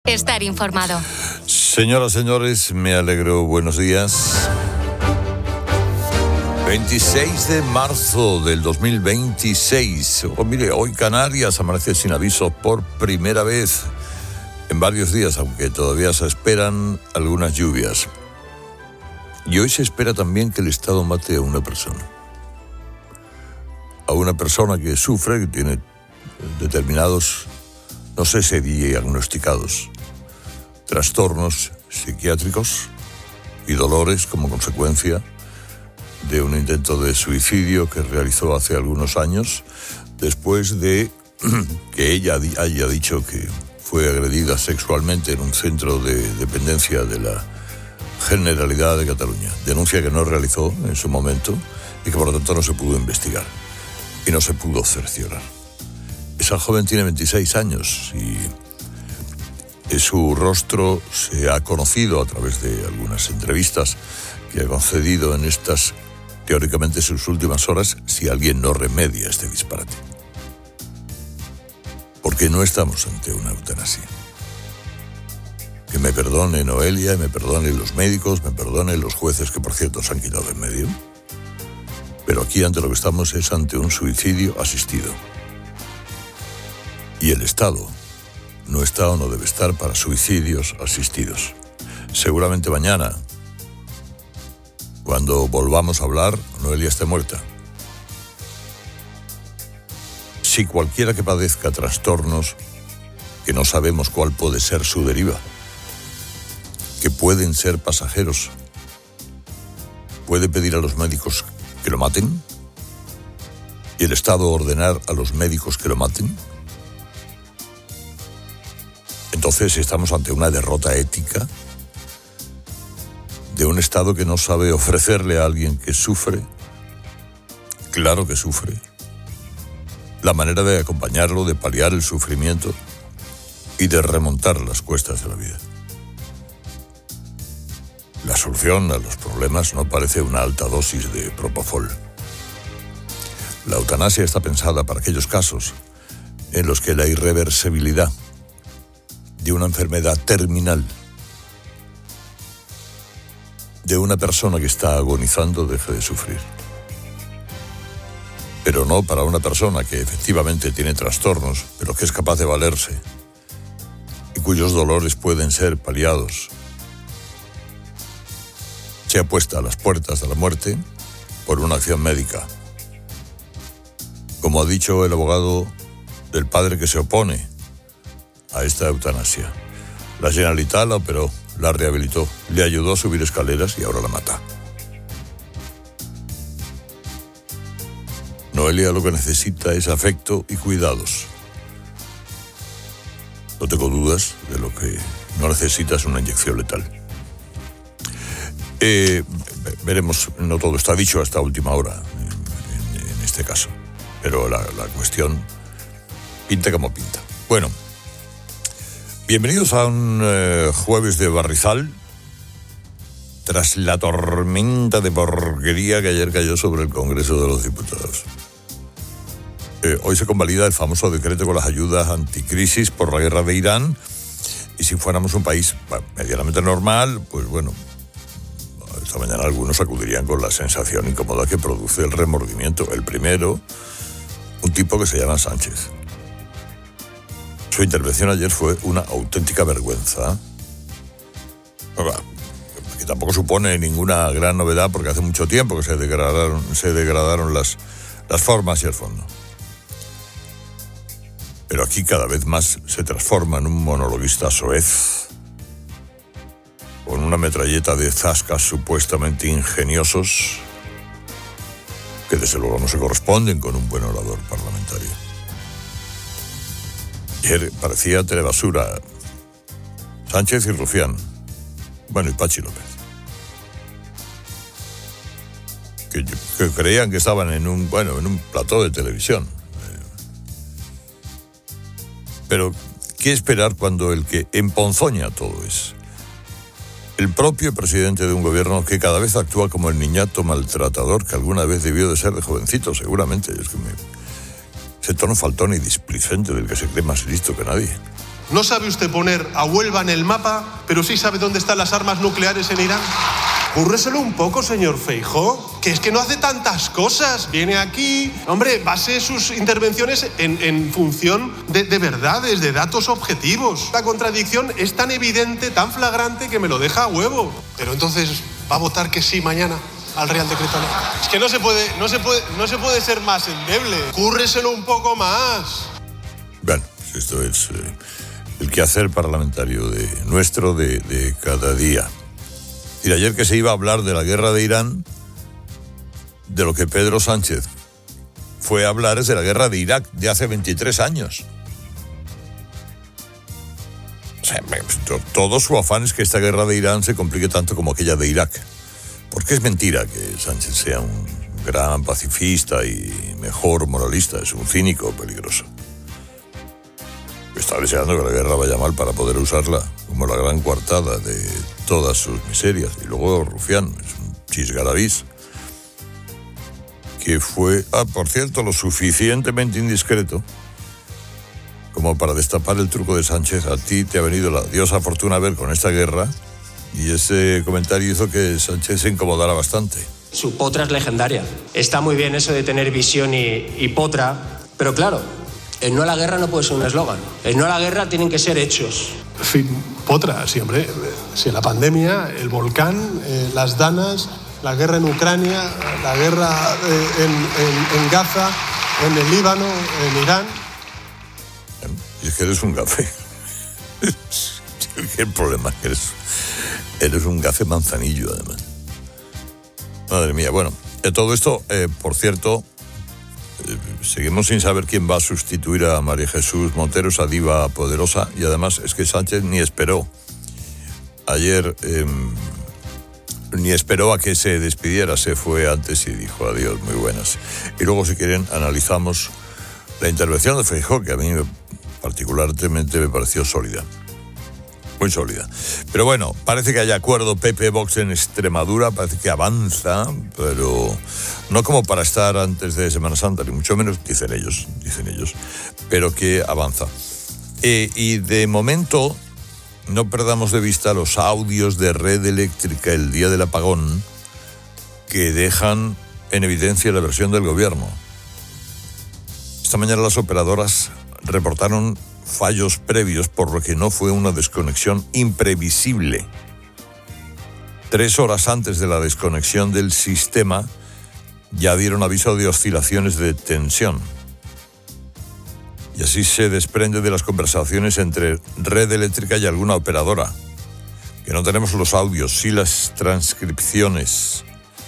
Estar informado. Señoras, señores, me alegro. Buenos días. 26 de marzo del 2026. Mire, hoy Canarias amanece sin aviso por primera vez en varios días, aunque todavía se esperan algunas lluvias. Y hoy se espera también que el Estado mate a una persona. A una persona que sufre, que tiene determinados, no sé si diagnosticados, trastornos psiquiátricos y dolores como consecuencia de un intento de suicidio que realizó hace algunos años después de que ella haya dicho que fue agredida sexualmente en un centro de dependencia de la Generalidad de Cataluña. Denuncia que no realizó en su momento y que por lo tanto no se pudo investigar y no se pudo cerciorar. Esa joven tiene 26 años y su rostro se ha conocido a través de algunas entrevistas que ha concedido en estas, teóricamente, sus últimas horas, si alguien no remedia este disparate. Porque no estamos ante una eutanasia. Que me perdone Noelia, me perdonen los médicos, me perdonen los jueces, que por cierto se han quitado en medio. Pero aquí ante lo que estamos es ante un suicidio asistido. Y el Estado no está o no debe estar para suicidios asistidos. Seguramente mañana, cuando volvamos a hablar, Noelia esté muerta. Si cualquiera que padezca trastornos, que no sabemos cuál puede ser su deriva, que pueden ser pasajeros, puede pedir a los médicos que lo maten y el Estado ordenar a los médicos que lo maten. Entonces estamos ante una derrota ética de un Estado que no sabe ofrecerle a alguien que sufre, claro que sufre, la manera de acompañarlo, de paliar el sufrimiento y de remontar las cuestas de la vida. La solución a los problemas no parece una alta dosis de propofol. La eutanasia está pensada para aquellos casos en los que la irreversibilidad de una enfermedad terminal de una persona que está agonizando deje de sufrir. Pero no para una persona que efectivamente tiene trastornos, pero que es capaz de valerse y cuyos dolores pueden ser paliados. Se ha puesto a las puertas de la muerte por una acción médica. Como ha dicho el abogado del padre que se opone a esta eutanasia. La Generalitat la operó, la rehabilitó, le ayudó a subir escaleras y ahora la mata. Noelia lo que necesita es afecto y cuidados. No tengo dudas de lo que no necesita es una inyección letal. Veremos, no todo está dicho hasta última hora en este caso, pero la cuestión pinta como pinta. Bueno, bienvenidos a un jueves de barrizal, tras la tormenta de porquería que ayer cayó sobre el Congreso de los Diputados. Hoy se convalida el famoso decreto con las ayudas anticrisis por la guerra de Irán, y si fuéramos un país medianamente normal, pues bueno, esta mañana algunos acudirían con la sensación incómoda que produce el remordimiento. El primero, un tipo que se llama Sánchez. Su intervención ayer fue una auténtica vergüenza. Que tampoco supone ninguna gran novedad porque hace mucho tiempo que se degradaron las formas y el fondo. Pero aquí cada vez más se transforma en un monologuista soez, con una metralleta de zascas supuestamente ingeniosos que desde luego no se corresponden con un buen orador parlamentario. Ayer parecía telebasura. Sánchez y Rufián. Bueno, y Pachi López. Que creían que estaban en un plató de televisión. Pero, ¿qué esperar cuando el que emponzoña todo es el propio presidente de un gobierno que cada vez actúa como el niñato maltratador que alguna vez debió de ser de jovencito, seguramente? Es que ese tono faltón y displicente del que se cree más listo que nadie. ¿No sabe usted poner a Huelva en el mapa, pero sí sabe dónde están las armas nucleares en Irán? Cúrreselo un poco, señor Feijóo, que es que no hace tantas cosas. Viene aquí, hombre, base sus intervenciones en función de verdades, de datos objetivos. La contradicción es tan evidente, tan flagrante, que me lo deja a huevo. Pero entonces, ¿va a votar que sí mañana al Real Decreto Ley? Es que no se puede ser más endeble. Cúrreselo un poco más. Bueno, esto es el quehacer parlamentario nuestro de cada día. Y ayer que se iba a hablar de la guerra de Irán, de lo que Pedro Sánchez fue a hablar es de la guerra de Irak de hace 23 años. O sea, todo su afán es que esta guerra de Irán se complique tanto como aquella de Irak. Porque es mentira que Sánchez sea un gran pacifista y mejor moralista, es un cínico peligroso. Está deseando que la guerra vaya mal para poder usarla como la gran coartada de todas sus miserias. Y luego Rufián, es un chisgarabís, que fue, por cierto, lo suficientemente indiscreto como para destapar el truco de Sánchez. A ti te ha venido la diosa fortuna a ver con esta guerra, y ese comentario hizo que Sánchez se incomodara bastante. Su potra es legendaria. Está muy bien eso de tener visión y potra, pero claro, el no a la guerra no puede ser un eslogan. El no a la guerra tienen que ser hechos. En fin, potra, sí, hombre. Si la pandemia, el volcán, las danas, la guerra en Ucrania, la guerra en Gaza, en el Líbano, en Irán. Y es que eres un gafe. ¿Qué problema? Eres un gafe manzanillo, además. Madre mía, bueno, todo esto, por cierto, seguimos sin saber quién va a sustituir a María Jesús Montero, esa diva poderosa, y además es que Sánchez ni esperó. Ayer ni esperó a que se despidiera, se fue antes y dijo adiós, muy buenas. Y luego, si quieren, analizamos la intervención de Feijóo, que a mí particularmente me pareció sólida. Muy sólida. Pero bueno, parece que hay acuerdo PP-Vox en Extremadura, parece que avanza, pero no como para estar antes de Semana Santa, ni mucho menos, dicen ellos, pero que avanza. Y de momento, no perdamos de vista los audios de Red Eléctrica el día del apagón, que dejan en evidencia la versión del gobierno. Esta mañana las operadoras reportaron fallos previos, por lo que no fue una desconexión imprevisible. 3 horas antes de la desconexión del sistema, ya dieron aviso de oscilaciones de tensión. Y así se desprende de las conversaciones entre Red Eléctrica y alguna operadora, que no tenemos los audios, sí las transcripciones.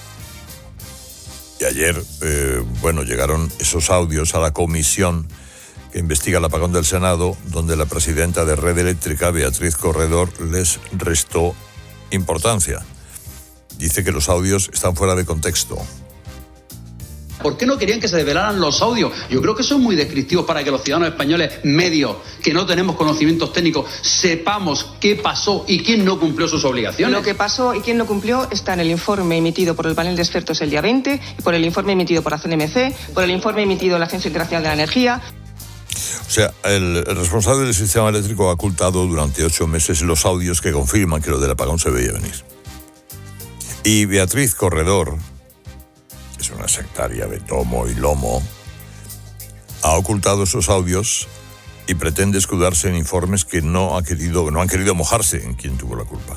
Y ayer, llegaron esos audios a la comisión que investiga el apagón del Senado, donde la presidenta de Red Eléctrica, Beatriz Corredor, les restó importancia. Dice que los audios están fuera de contexto. ¿Por qué no querían que se develaran los audios? Yo creo que eso es muy descriptivo para que los ciudadanos españoles medios, que no tenemos conocimientos técnicos, sepamos qué pasó y quién no cumplió sus obligaciones. Lo que pasó y quién no cumplió está en el informe emitido por el panel de expertos el día 20, por el informe emitido por la CNMC, por el informe emitido por la Agencia Internacional de la Energía. O sea, el responsable del sistema eléctrico ha ocultado durante 8 meses los audios que confirman que lo del apagón se veía venir. Y Beatriz Corredor, que es una sectaria de tomo y lomo, ha ocultado esos audios y pretende escudarse en informes que no han querido mojarse en quién tuvo la culpa.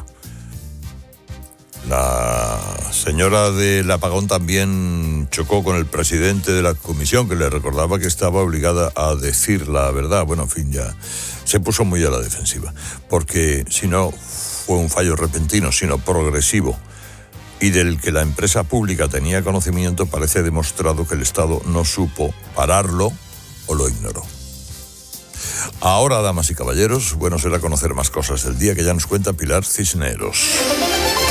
La señora del apagón también chocó con el presidente de la comisión, que le recordaba que estaba obligada a decir la verdad. Bueno, en fin, ya se puso muy a la defensiva, porque si no fue un fallo repentino, sino progresivo, y del que la empresa pública tenía conocimiento, parece demostrado que el Estado no supo pararlo o lo ignoró. Ahora, damas y caballeros, bueno será conocer más cosas del día, que ya nos cuenta Pilar Cisneros.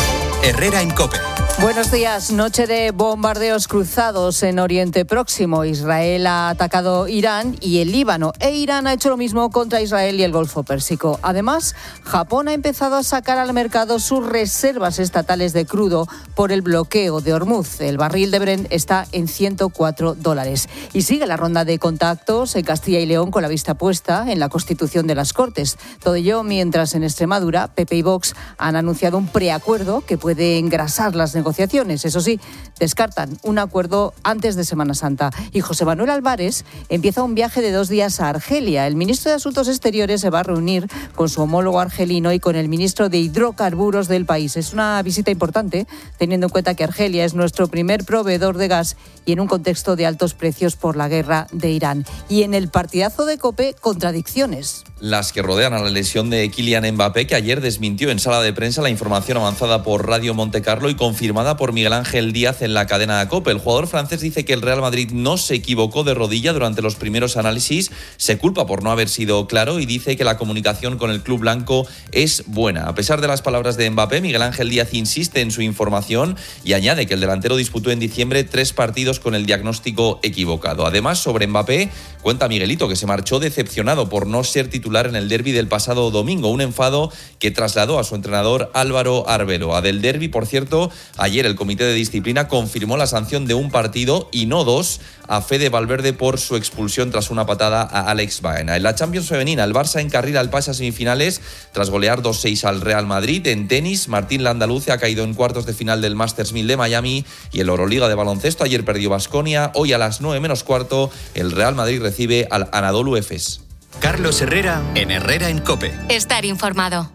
Herrera en COPE. Buenos días. Noche de bombardeos cruzados en Oriente Próximo. Israel ha atacado Irán y el Líbano, e Irán ha hecho lo mismo contra Israel y el Golfo Pérsico. Además, Japón ha empezado a sacar al mercado sus reservas estatales de crudo por el bloqueo de Hormuz. El barril de Brent está en $104. Y sigue la ronda de contactos en Castilla y León con la vista puesta en la constitución de las Cortes. Todo ello mientras en Extremadura, PP y Vox han anunciado un preacuerdo que puede engrasar las negociaciones. Eso sí, descartan un acuerdo antes de Semana Santa. Y José Manuel Álvarez empieza un viaje de 2 días a Argelia. El ministro de Asuntos Exteriores se va a reunir con su homólogo argelino y con el ministro de Hidrocarburos del país. Es una visita importante, teniendo en cuenta que Argelia es nuestro primer proveedor de gas y en un contexto de altos precios por la guerra de Irán. Y en el partidazo de COPE, contradicciones. Las que rodean a la lesión de Kylian Mbappé, que ayer desmintió en sala de prensa la información avanzada por Radio Montecarlo y confirmada por Miguel Ángel Díaz en la cadena COPE. El jugador francés dice que el Real Madrid no se equivocó de rodilla durante los primeros análisis, se culpa por no haber sido claro y dice que la comunicación con el club blanco es buena. A pesar de las palabras de Mbappé, Miguel Ángel Díaz insiste en su información y añade que el delantero disputó en diciembre 3 partidos con el diagnóstico equivocado. Además, sobre Mbappé, cuenta Miguelito que se marchó decepcionado por no ser titular en el derbi del pasado domingo, un enfado que trasladó a su entrenador Álvaro Arbeloa. Del derbi, por cierto, ayer el comité de disciplina confirmó la sanción de un partido y no 2 a Fede Valverde por su expulsión tras una patada a Alex Baena. En la Champions femenina, el Barça encarrila el pase a semifinales tras golear 2-6 al Real Madrid. En tenis, Martín Landaluce ha caído en cuartos de final del Masters 1000 de Miami y en la Euroliga de baloncesto ayer perdió Baskonia. Hoy a las 9:15 el Real Madrid recibe al Anadolu Efes. Carlos Herrera en Herrera en COPE. Estar informado.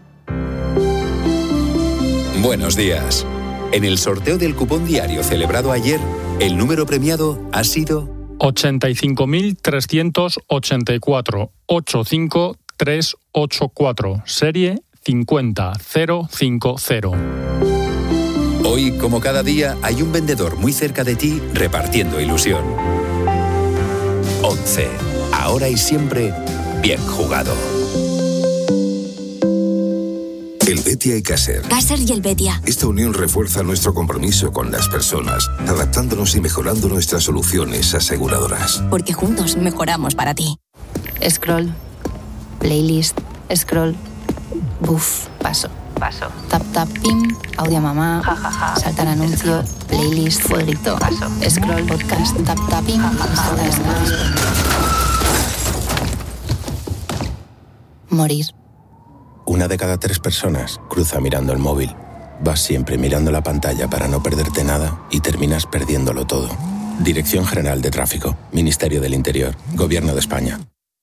Buenos días. En el sorteo del cupón diario celebrado ayer, el número premiado ha sido 85.384 85384, serie 50050. Hoy, como cada día, hay un vendedor muy cerca de ti repartiendo ilusión. 11. Ahora y siempre, bien jugado. El Betia y Caser. Caser y el Betia. Esta unión refuerza nuestro compromiso con las personas, adaptándonos y mejorando nuestras soluciones aseguradoras. Porque juntos mejoramos para ti. Scroll. Playlist. Scroll. Buf. Paso. Tap tap pim. Audio mamá. Saltar anuncio. Playlist. Fueguito. Paso. Scroll. Podcast. Tap tap pim. Morir. 1 de cada 3 personas cruza mirando el móvil. Vas siempre mirando la pantalla para no perderte nada y terminas perdiéndolo todo. Dirección General de Tráfico, Ministerio del Interior, Gobierno de España.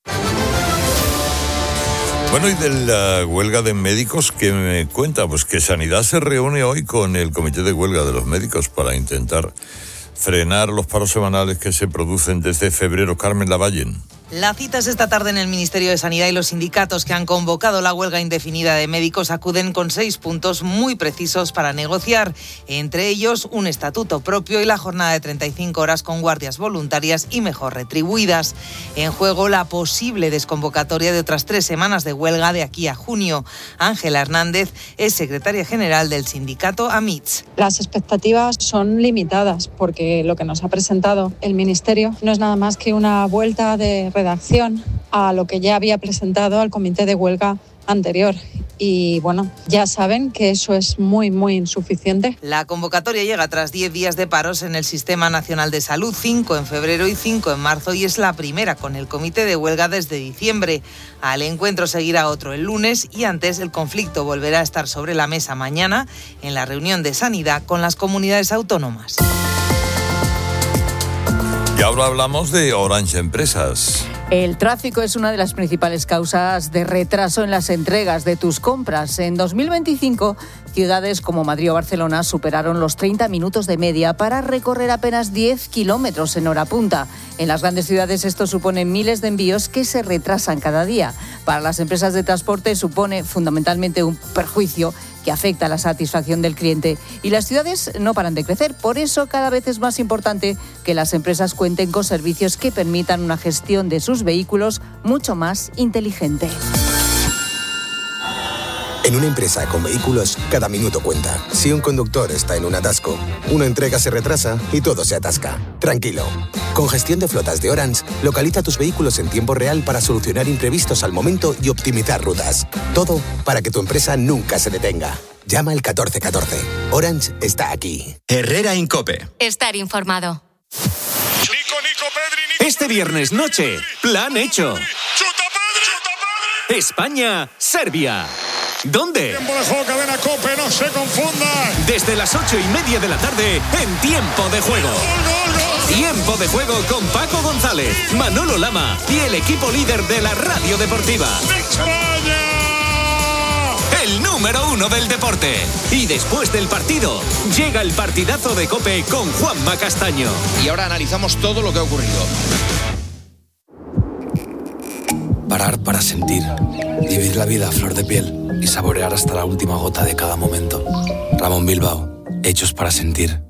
Bueno, y de la huelga de médicos, ¿qué me cuenta? Pues que Sanidad se reúne hoy con el Comité de Huelga de los Médicos para intentar frenar los paros semanales que se producen desde febrero. Carmen Lavallen. La cita es esta tarde en el Ministerio de Sanidad y los sindicatos que han convocado la huelga indefinida de médicos acuden con 6 puntos muy precisos para negociar, entre ellos un estatuto propio y la jornada de 35 horas con guardias voluntarias y mejor retribuidas. En juego la posible desconvocatoria de otras 3 semanas de huelga de aquí a junio. Ángela Hernández es secretaria general del sindicato AMITS. Las expectativas son limitadas porque lo que nos ha presentado el Ministerio no es nada más que una vuelta de redacción a lo que ya había presentado al comité de huelga anterior. Y bueno, ya saben que eso es muy, muy insuficiente. La convocatoria llega tras 10 días de paros en el Sistema Nacional de Salud, 5 en febrero y 5 en marzo, y es la primera con el comité de huelga desde diciembre. Al encuentro seguirá otro el lunes y antes el conflicto volverá a estar sobre la mesa mañana en la reunión de Sanidad con las comunidades autónomas. Y ahora hablamos de Orange Empresas. El tráfico es una de las principales causas de retraso en las entregas de tus compras. En 2025, ciudades como Madrid o Barcelona superaron los 30 minutos de media para recorrer apenas 10 kilómetros en hora punta. En las grandes ciudades esto supone miles de envíos que se retrasan cada día. Para las empresas de transporte supone fundamentalmente un perjuicio que afecta a la satisfacción del cliente, y las ciudades no paran de crecer. Por eso cada vez es más importante que las empresas cuenten con servicios que permitan una gestión de sus vehículos mucho más inteligente. En una empresa con vehículos, cada minuto cuenta. Si un conductor está en un atasco, una entrega se retrasa y todo se atasca. Tranquilo. Con gestión de flotas de Orange, localiza tus vehículos en tiempo real para solucionar imprevistos al momento y optimizar rutas. Todo para que tu empresa nunca se detenga. Llama al 1414. Orange está aquí. Herrera Incope. Estar informado. Este viernes noche, plan hecho. España-Serbia. ¿Dónde? Tiempo de juego, cadena COPE, no se confunda. Desde las 8:30 de la tarde, en Tiempo de Juego. Tiempo de Juego con Paco González, Manolo Lama y el equipo líder de la radio deportiva. ¡España! El número 1 del deporte. Y después del partido, llega el partidazo de COPE con Juanma Castaño. Y ahora analizamos todo lo que ha ocurrido. Parar para sentir, vivir la vida a flor de piel y saborear hasta la última gota de cada momento. Ramón Bilbao, hechos para sentir.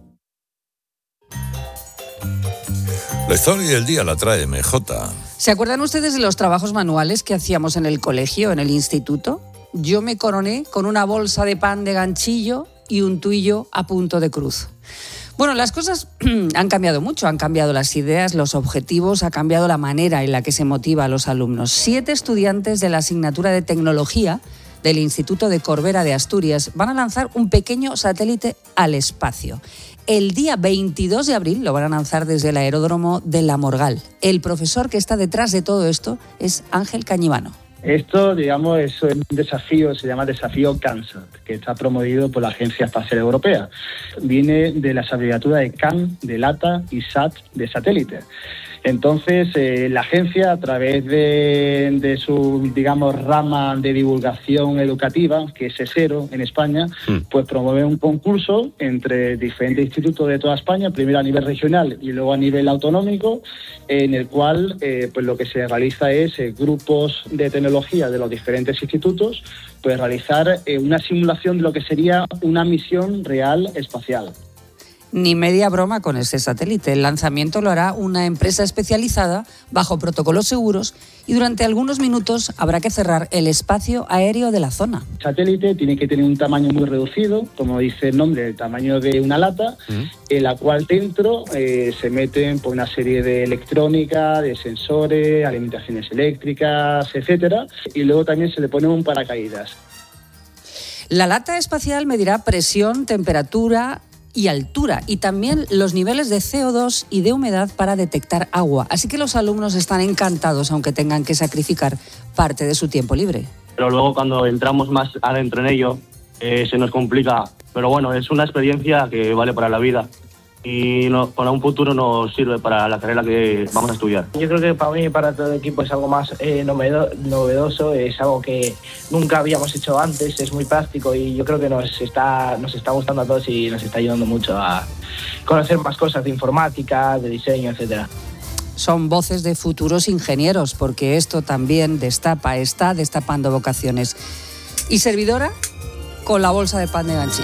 La historia del día la trae MJ. ¿Se acuerdan ustedes de los trabajos manuales que hacíamos en el colegio, en el instituto? Yo me coroné con una bolsa de pan de ganchillo y un tuillo a punto de cruz. Bueno, las cosas han cambiado mucho, han cambiado las ideas, los objetivos, ha cambiado la manera en la que se motiva a los alumnos. 7 estudiantes de la asignatura de Tecnología del Instituto de Corbera de Asturias van a lanzar un pequeño satélite al espacio. El día 22 de abril lo van a lanzar desde el aeródromo de La Morgal. El profesor que está detrás de todo esto es Ángel Cañivano. Esto, digamos, es un desafío, se llama Desafío CANSAT, que está promovido por la Agencia Espacial Europea. Viene de las abreviaturas de CAN, de lata, y SAT, de satélite. Entonces, la agencia, a través de su, digamos, rama de divulgación educativa, que es ESERO en España, pues promueve un concurso entre diferentes institutos de toda España, primero a nivel regional y luego a nivel autonómico, en el cual pues lo que se realiza es grupos de tecnología de los diferentes institutos, pues realizar una simulación de lo que sería una misión real espacial. Ni media broma con ese satélite. El lanzamiento lo hará una empresa especializada bajo protocolos seguros y durante algunos minutos habrá que cerrar el espacio aéreo de la zona. El satélite tiene que tener un tamaño muy reducido, como dice el nombre, el tamaño de una lata, en la cual dentro se meten por una serie de electrónica, de sensores, alimentaciones eléctricas, etcétera, y luego también se le pone un paracaídas. La lata espacial medirá presión, temperatura y altura, y también los niveles de CO2 y de humedad para detectar agua. Así que los alumnos están encantados, aunque tengan que sacrificar parte de su tiempo libre. Pero luego cuando entramos más adentro en ello, se nos complica. Pero bueno, es una experiencia que vale para la vida. Y para un futuro nos sirve para la carrera que vamos a estudiar. Yo creo que para mí y para todo el equipo es algo más novedoso, es algo que nunca habíamos hecho antes, es muy práctico y yo creo que nos está gustando a todos y nos está ayudando mucho a conocer más cosas de informática, de diseño, etcétera. Son voces de futuros ingenieros, porque esto también está destapando vocaciones. Y servidora con la bolsa de pan de ganchillo.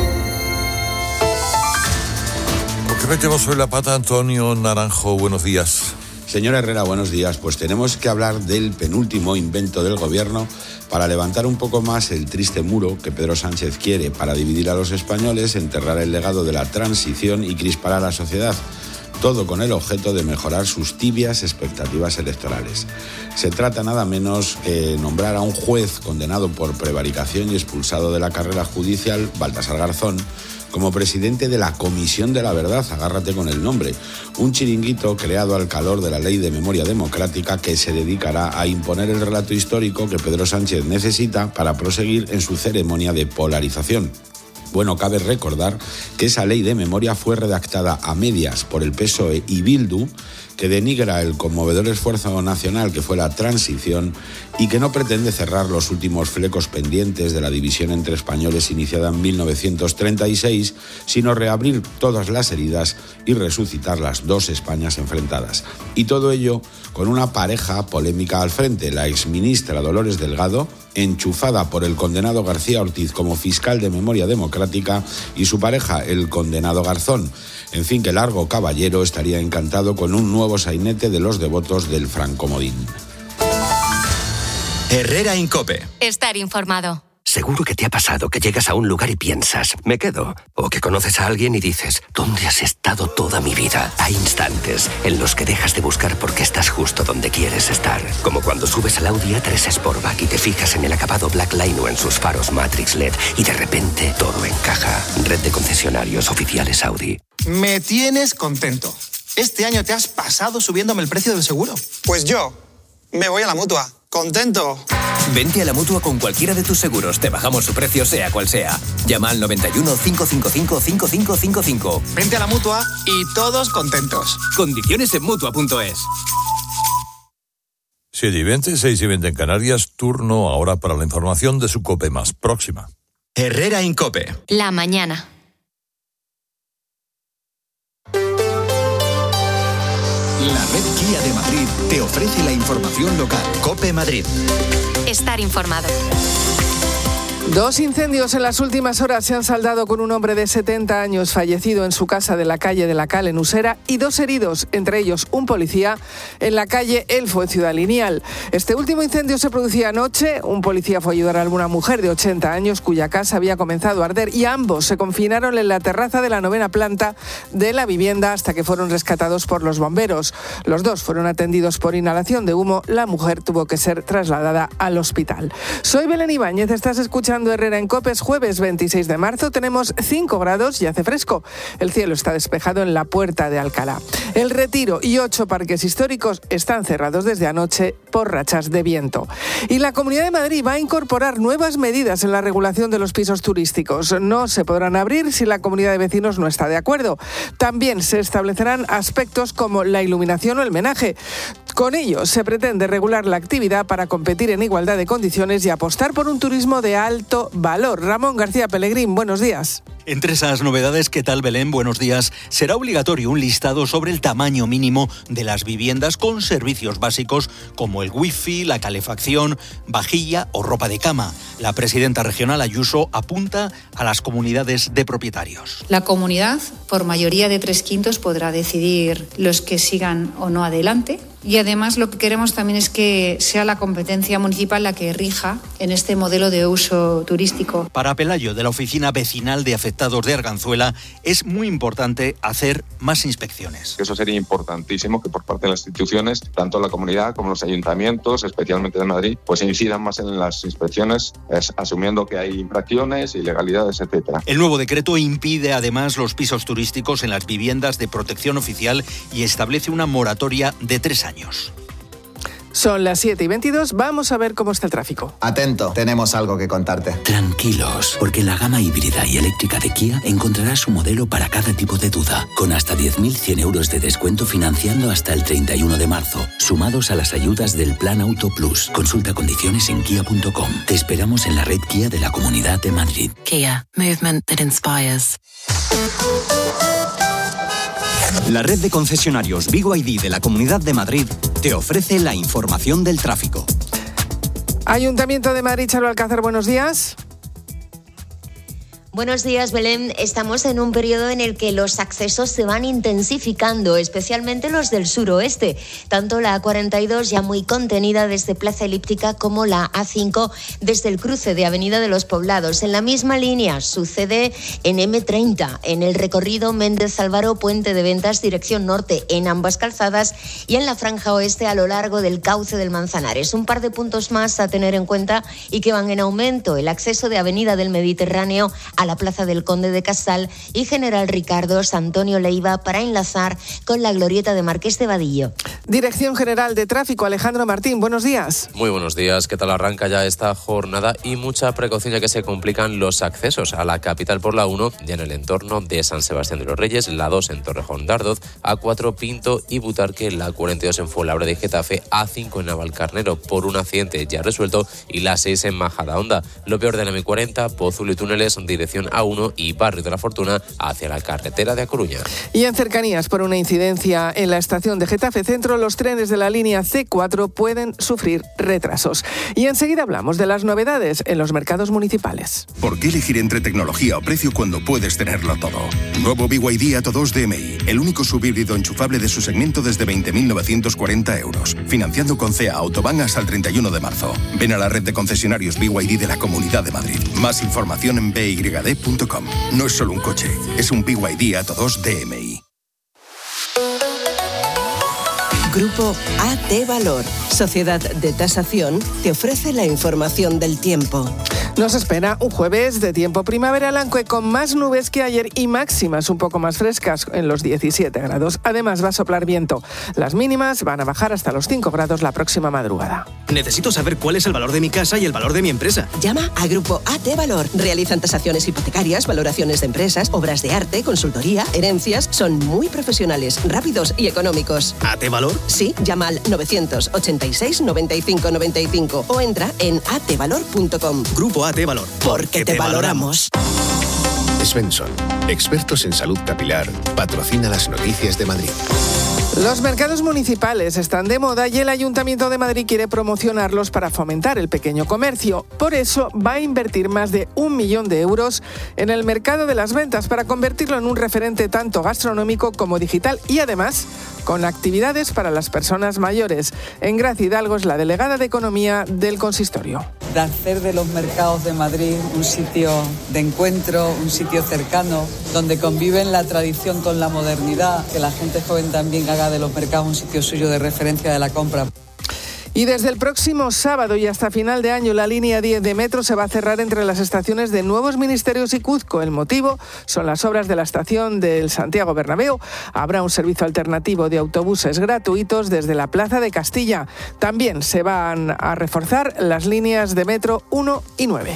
Metemos sobre la pata, Antonio Naranjo, buenos días. Señor Herrera, buenos días. Pues tenemos que hablar del penúltimo invento del gobierno para levantar un poco más el triste muro que Pedro Sánchez quiere para dividir a los españoles, enterrar el legado de la transición y crispar a la sociedad. Todo con el objeto de mejorar sus tibias expectativas electorales. Se trata nada menos que nombrar a un juez condenado por prevaricación y expulsado de la carrera judicial, Baltasar Garzón, como presidente de la Comisión de la Verdad, agárrate con el nombre, un chiringuito creado al calor de la Ley de Memoria Democrática que se dedicará a imponer el relato histórico que Pedro Sánchez necesita para proseguir en su ceremonia de polarización. Bueno, cabe recordar que esa ley de memoria fue redactada a medias por el PSOE y Bildu, que denigra el conmovedor esfuerzo nacional que fue la transición y que no pretende cerrar los últimos flecos pendientes de la división entre españoles iniciada en 1936, sino reabrir todas las heridas y resucitar las dos Españas enfrentadas. Y todo ello con una pareja polémica al frente, la exministra Dolores Delgado, enchufada por el condenado García Ortiz como fiscal de memoria democrática, y su pareja, el condenado Garzón. En fin, que Largo Caballero estaría encantado con un nuevo sainete de los devotos del francomodín. Herrera Incope. Estar informado. Seguro que te ha pasado que llegas a un lugar y piensas, me quedo. O que conoces a alguien y dices, ¿dónde has estado toda mi vida? Hay instantes en los que dejas de buscar porque estás justo donde quieres estar. Como cuando subes al Audi A3 Sportback y te fijas en el acabado Black Line o en sus faros Matrix LED y de repente todo encaja. Red de concesionarios oficiales Audi. Me tienes contento. Este año te has pasado subiéndome el precio del seguro. Pues yo me voy a la Mutua. ¡Contento! Vente a la Mutua con cualquiera de tus seguros. Te bajamos su precio sea cual sea. Llama al 91 555 5555. Vente a la Mutua y todos contentos. Condiciones en Mutua.es. 7:20, 6:20 en Canarias. Turno ahora para la información de su COPE más próxima. Herrera Incope. La mañana. La red Kia de Madrid te ofrece la información local. COPE Madrid. Estar informado. 2 incendios en las últimas horas se han saldado con un hombre de 70 años fallecido en su casa de la calle de la Cal en Usera y 2 heridos, entre ellos un policía, en la calle Elfo en Ciudad Lineal. Este último incendio se producía anoche. Un policía fue a ayudar a una mujer de 80 años cuya casa había comenzado a arder y ambos se confinaron en la terraza de la 9ª planta de la vivienda hasta que fueron rescatados por los bomberos. Los 2 fueron atendidos por inhalación de humo. La mujer tuvo que ser trasladada al hospital. Soy Belén Ibáñez, estás escuchando Herrera en COPE. Es jueves 26 de marzo, tenemos 5 grados y hace fresco. El cielo está despejado en la Puerta de Alcalá. El Retiro y 8 parques históricos están cerrados desde anoche por rachas de viento. Y la Comunidad de Madrid va a incorporar nuevas medidas en la regulación de los pisos turísticos. No se podrán abrir si la comunidad de vecinos no está de acuerdo. También se establecerán aspectos como la iluminación o el menaje. Con ello se pretende regular la actividad para competir en igualdad de condiciones y apostar por un turismo de alto valor. Ramón García Pellegrín, buenos días. Entre esas novedades, ¿qué tal, Belén? Buenos días. Será obligatorio un listado sobre el tamaño mínimo de las viviendas con servicios básicos como el wifi, la calefacción, vajilla o ropa de cama. La presidenta regional Ayuso apunta a las comunidades de propietarios. La comunidad, por mayoría de 3/5, podrá decidir los que sigan o no adelante. Y además lo que queremos también es que sea la competencia municipal la que rija en este modelo de uso turístico. Para Pelayo, de la Oficina Vecinal de Afectados de Arganzuela, es muy importante hacer más inspecciones. Eso sería importantísimo, que por parte de las instituciones, tanto la comunidad como los ayuntamientos, especialmente de Madrid, pues incidan más en las inspecciones, asumiendo que hay infracciones, ilegalidades, etcétera. El nuevo decreto impide además los pisos turísticos en las viviendas de protección oficial y establece una moratoria de 3 años. Son las 7:22, vamos a ver cómo está el tráfico. Atento, tenemos algo que contarte. Tranquilos, porque en la gama híbrida y eléctrica de Kia encontrarás un modelo para cada tipo de duda, con hasta 10.100 euros de descuento financiando hasta el 31 de marzo, sumados a las ayudas del Plan Auto Plus. Consulta condiciones en kia.com. Te esperamos en la red Kia de la Comunidad de Madrid. Kia, movement that inspires. La red de concesionarios Vigo ID de la Comunidad de Madrid te ofrece la información del tráfico. Ayuntamiento de Madrid, Charo Alcázar, buenos días. Buenos días, Belén. Estamos en un periodo en el que los accesos se van intensificando, especialmente los del suroeste. Tanto la A42 ya muy contenida desde Plaza Elíptica como la A5 desde el cruce de Avenida de los Poblados. En la misma línea sucede en M30, en el recorrido Méndez Álvaro, Puente de Ventas, dirección norte, en ambas calzadas, y en la franja oeste a lo largo del cauce del Manzanares. Un par de puntos más a tener en cuenta y que van en aumento: el acceso de Avenida del Mediterráneo a la Plaza del Conde de Casal y General Ricardo Antonio Leiva para enlazar con la glorieta de Marqués de Vadillo. Dirección General de Tráfico, Alejandro Martín, buenos días. Muy buenos días, ¿qué tal arranca ya esta jornada? Y mucha precaución ya que se complican los accesos a la capital por la 1, ya en el entorno de San Sebastián de los Reyes, la 2 en Torrejón de Ardoz, A4 Pinto y Butarque, la 42 en Fuenlabrada y Getafe, A5 en Navalcarnero por un accidente ya resuelto y la 6 en Majadahonda. Lo peor de la M40, Pozuelo y túneles, dirección dirección A1 y Barrio de la Fortuna hacia la carretera de A Coruña. Y en cercanías, por una incidencia en la estación de Getafe Centro, los trenes de la línea C4 pueden sufrir retrasos. Y enseguida hablamos de las novedades en los mercados municipales. ¿Por qué elegir entre tecnología o precio cuando puedes tenerlo todo? Nuevo BYD Atto 2 DMI, el único subhíbrido enchufable de su segmento desde 20.940 euros. Financiando con CEA Autobahn hasta el 31 de marzo. Ven a la red de concesionarios BYD de la Comunidad de Madrid. Más información en byd.com. No es solo un coche, es un BYD Atto 2 DMI. Grupo AT Valor, Sociedad de Tasación, te ofrece la información del tiempo. Nos espera un jueves de tiempo primaveral, aunque con más nubes que ayer y máximas un poco más frescas en los 17 grados. Además va a soplar viento. Las mínimas van a bajar hasta los 5 grados la próxima madrugada. Necesito saber cuál es el valor de mi casa y el valor de mi empresa. Llama a Grupo AT Valor. Realizan tasaciones hipotecarias, valoraciones de empresas, obras de arte, consultoría, herencias. Son muy profesionales, rápidos y económicos. ¿AT Valor? Sí, llama al 986 95 95 o entra en atvalor.com. Grupo AT Valor. Porque te valoramos. Svensson, expertos en salud capilar, patrocina las noticias de Madrid. Los mercados municipales están de moda y el Ayuntamiento de Madrid quiere promocionarlos para fomentar el pequeño comercio. Por eso va a invertir más de 1 millón de euros en el mercado de las ventas para convertirlo en un referente tanto gastronómico como digital y además con actividades para las personas mayores. Engracia Hidalgo es la delegada de Economía del consistorio. De hacer de los mercados de Madrid un sitio de encuentro, un sitio cercano, donde conviven la tradición con la modernidad, que la gente joven también haga de los mercados un sitio suyo de referencia de la compra. Y desde el próximo sábado y hasta final de año, la línea 10 de metro se va a cerrar entre las estaciones de Nuevos Ministerios y Cuzco. El motivo son las obras de la estación del Santiago Bernabéu. Habrá un servicio alternativo de autobuses gratuitos desde la Plaza de Castilla. También se van a reforzar las líneas de metro 1 y 9.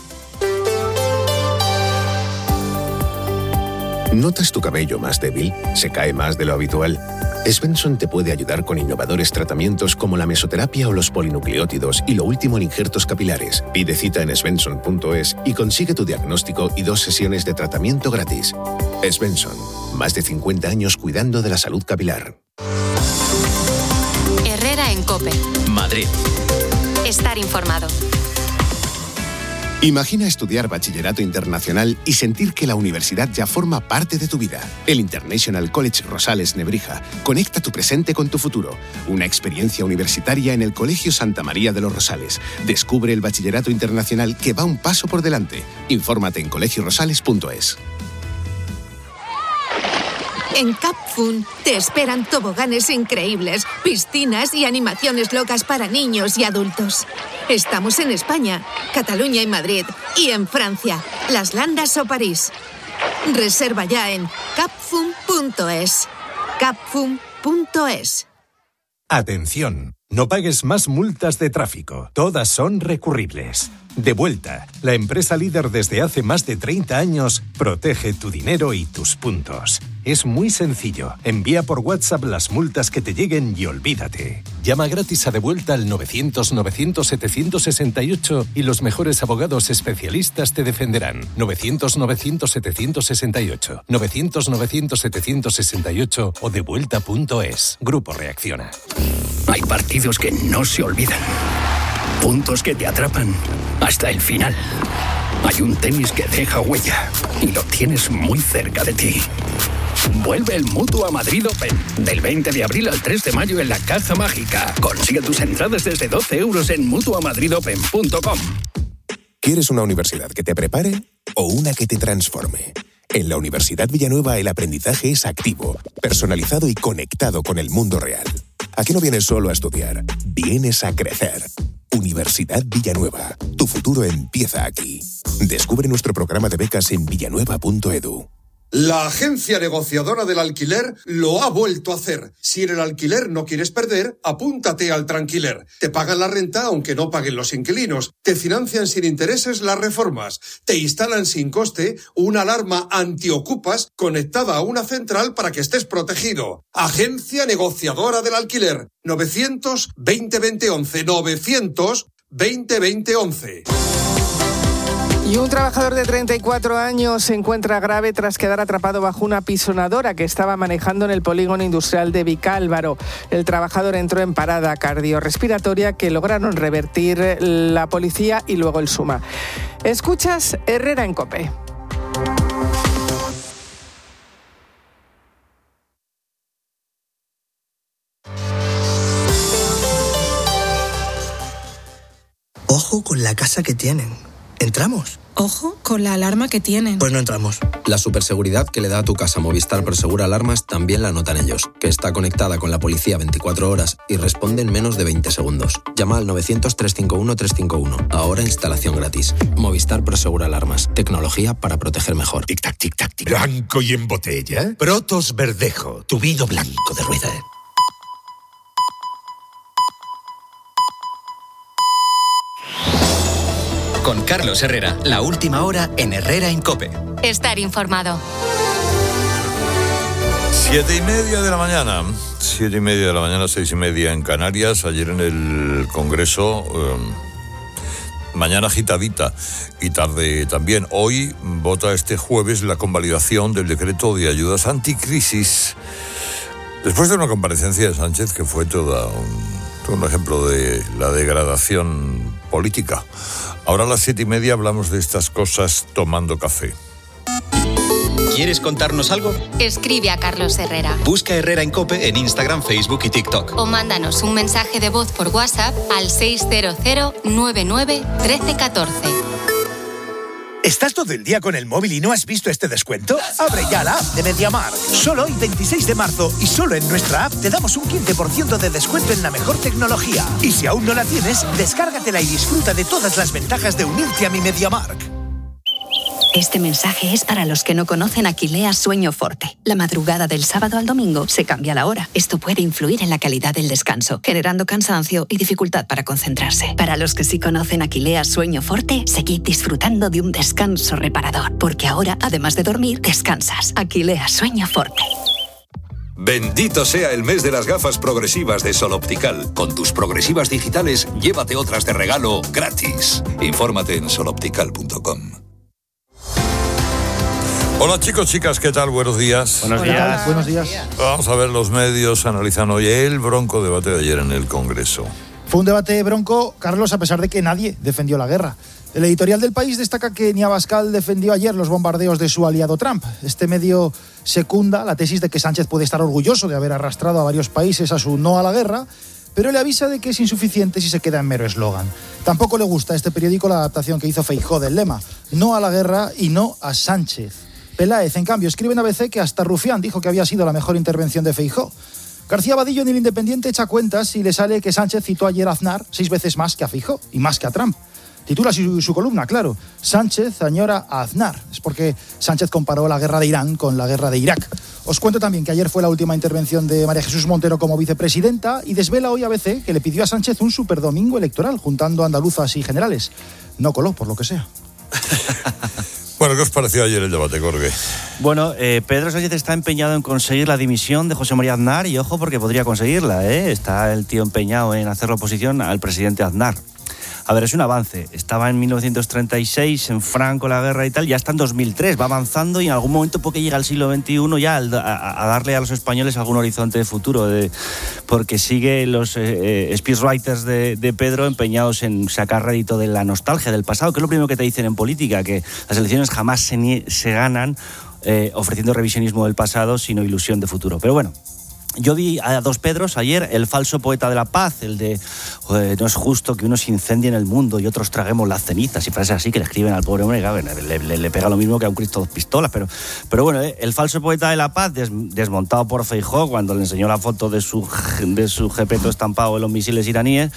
¿Notas tu cabello más débil? ¿Se cae más de lo habitual? Svensson te puede ayudar con innovadores tratamientos como la mesoterapia o los polinucleótidos y lo último en injertos capilares. Pide cita en svensson.es y consigue tu diagnóstico y 2 sesiones de tratamiento gratis. Svensson, más de 50 años cuidando de la salud capilar. Herrera en COPE. Madrid. Estar informado. Imagina estudiar bachillerato internacional y sentir que la universidad ya forma parte de tu vida. El International College Rosales Nebrija conecta tu presente con tu futuro. Una experiencia universitaria en el Colegio Santa María de los Rosales. Descubre el bachillerato internacional que va un paso por delante. Infórmate en colegiorosales.es. En Capfun te esperan toboganes increíbles, piscinas y animaciones locas para niños y adultos. Estamos en España, Cataluña y Madrid, y en Francia, Las Landas o París. Reserva ya en capfun.es. capfun.es. Atención, no pagues más multas de tráfico. Todas son recurribles. Devuelta, la empresa líder desde hace más de 30 años, protege tu dinero y tus puntos. Es muy sencillo. Envía por WhatsApp las multas que te lleguen y olvídate. Llama gratis a Devuelta al 900-900-768 y los mejores abogados especialistas te defenderán. 900-900-768. 900-900-768 o devuelta.es. Grupo Reacciona. Hay partidos que no se olvidan. Puntos que te atrapan hasta el final. Hay un tenis que deja huella y lo tienes muy cerca de ti. Vuelve el Mutua Madrid Open del 20 de abril al 3 de mayo en la Caja Mágica. Consigue tus entradas desde 12 euros en mutuamadridopen.com. ¿Quieres una universidad que te prepare o una que te transforme? En la Universidad Villanueva el aprendizaje es activo, personalizado y conectado con el mundo real. Aquí no vienes solo a estudiar, vienes a crecer. Universidad Villanueva. Tu futuro empieza aquí. Descubre nuestro programa de becas en villanueva.edu. La agencia negociadora del alquiler lo ha vuelto a hacer. Si en el alquiler no quieres perder, apúntate al Tranquiler. Te pagan la renta aunque no paguen los inquilinos. Te financian sin intereses las reformas. Te instalan sin coste una alarma antiocupas conectada a una central para que estés protegido. Agencia negociadora del alquiler. 900-20-20-11. 900-20-20-11. Y un trabajador de 34 años se encuentra grave tras quedar atrapado bajo una pisonadora que estaba manejando en el polígono industrial de Vicálvaro. El trabajador entró en parada cardiorrespiratoria que lograron revertir la policía y luego el SUMA. Escuchas Herrera en COPE. Ojo con la casa que tienen. ¿Entramos? Ojo con la alarma que tienen. Pues no entramos. La superseguridad que le da a tu casa Movistar Prosegur Alarmas también la notan ellos, que está conectada con la policía 24 horas y responde en menos de 20 segundos. Llama al 900-351-351. Ahora instalación gratis. Movistar Prosegur Alarmas. Tecnología para proteger mejor. Tic-tac, tic-tac, tic. Blanco y en botella. Protos Verdejo. Tu vino blanco de rueda. Con Carlos Herrera, la última hora en Herrera en COPE. Estar informado. 7:30 de la mañana. 7:30 de la mañana, 6:30 en Canarias. Ayer en el Congreso, mañana agitadita y tarde también. Hoy vota este jueves la convalidación del decreto de ayudas anticrisis. Después de una comparecencia de Sánchez que fue todo un ejemplo de la degradación política. Ahora a las 7:30 hablamos de estas cosas tomando café. ¿Quieres contarnos algo? Escribe a Carlos Herrera. Busca Herrera en COPE en Instagram, Facebook y TikTok. O mándanos un mensaje de voz por WhatsApp al 600-99-1314. ¿Estás todo el día con el móvil y no has visto este descuento? Abre ya la app de MediaMarkt. Solo hoy, 26 de marzo, y solo en nuestra app te damos un 15% de descuento en la mejor tecnología. Y si aún no la tienes, descárgatela y disfruta de todas las ventajas de unirte a mi MediaMarkt. Este mensaje es para los que no conocen Aquilea Sueño Forte. La madrugada del sábado al domingo se cambia la hora. Esto puede influir en la calidad del descanso, generando cansancio y dificultad para concentrarse. Para los que sí conocen Aquilea Sueño Forte, seguid disfrutando de un descanso reparador, porque ahora, además de dormir, descansas. Aquilea Sueño Forte. Bendito sea el mes de las gafas progresivas de Sol Optical. Con tus progresivas digitales, llévate otras de regalo gratis. Infórmate en soloptical.com. Hola chicos, chicas, ¿qué tal? Buenos días. Buenos días. Buenos días. Vamos a ver, los medios analizan hoy el bronco debate de ayer en el Congreso. Fue un debate bronco, Carlos, a pesar de que nadie defendió la guerra. El editorial del País destaca que ni Abascal defendió ayer los bombardeos de su aliado Trump. Este medio secunda la tesis de que Sánchez puede estar orgulloso de haber arrastrado a varios países a su no a la guerra, pero le avisa de que es insuficiente si se queda en mero eslogan. Tampoco le gusta a este periódico la adaptación que hizo Feijóo del lema: no a la guerra y no a Sánchez. Peláez, en cambio, escribe en ABC que hasta Rufián dijo que había sido la mejor intervención de Feijóo. García Vadillo en El Independiente echa cuentas y le sale que Sánchez citó ayer a Aznar 6 veces más que a Feijóo y más que a Trump. Titula su columna, claro, Sánchez añora a Aznar. Es porque Sánchez comparó la guerra de Irán con la guerra de Irak. Os cuento también que ayer fue la última intervención de María Jesús Montero como vicepresidenta y desvela hoy ABC que le pidió a Sánchez un superdomingo electoral juntando andaluzas y generales. No coló, por lo que sea. Bueno, ¿qué os pareció ayer el debate, Jorge? Bueno, Pedro Sánchez está empeñado en conseguir la dimisión de José María Aznar y ojo porque podría conseguirla, ¿eh? Está el tío empeñado en hacer la oposición al presidente Aznar. A ver, es un avance. Estaba en 1936, en Franco, la guerra y tal, ya está en 2003, va avanzando y en algún momento porque llega al siglo XXI ya a darle a los españoles algún horizonte de futuro, porque sigue los speechwriters de Pedro empeñados en sacar rédito de la nostalgia del pasado, que es lo primero que te dicen en política, que las elecciones jamás se ganan ofreciendo revisionismo del pasado, sino ilusión de futuro. Pero bueno, yo vi a dos Pedros ayer, el falso poeta de la paz, el de no es justo que unos incendien el mundo y otros traguemos las cenizas, y frases así que le escriben al pobre hombre, le pega lo mismo que a un Cristo dos pistolas, pero bueno, el falso poeta de la paz desmontado por Feijóo cuando le enseñó la foto de su jepeto estampado en los misiles iraníes,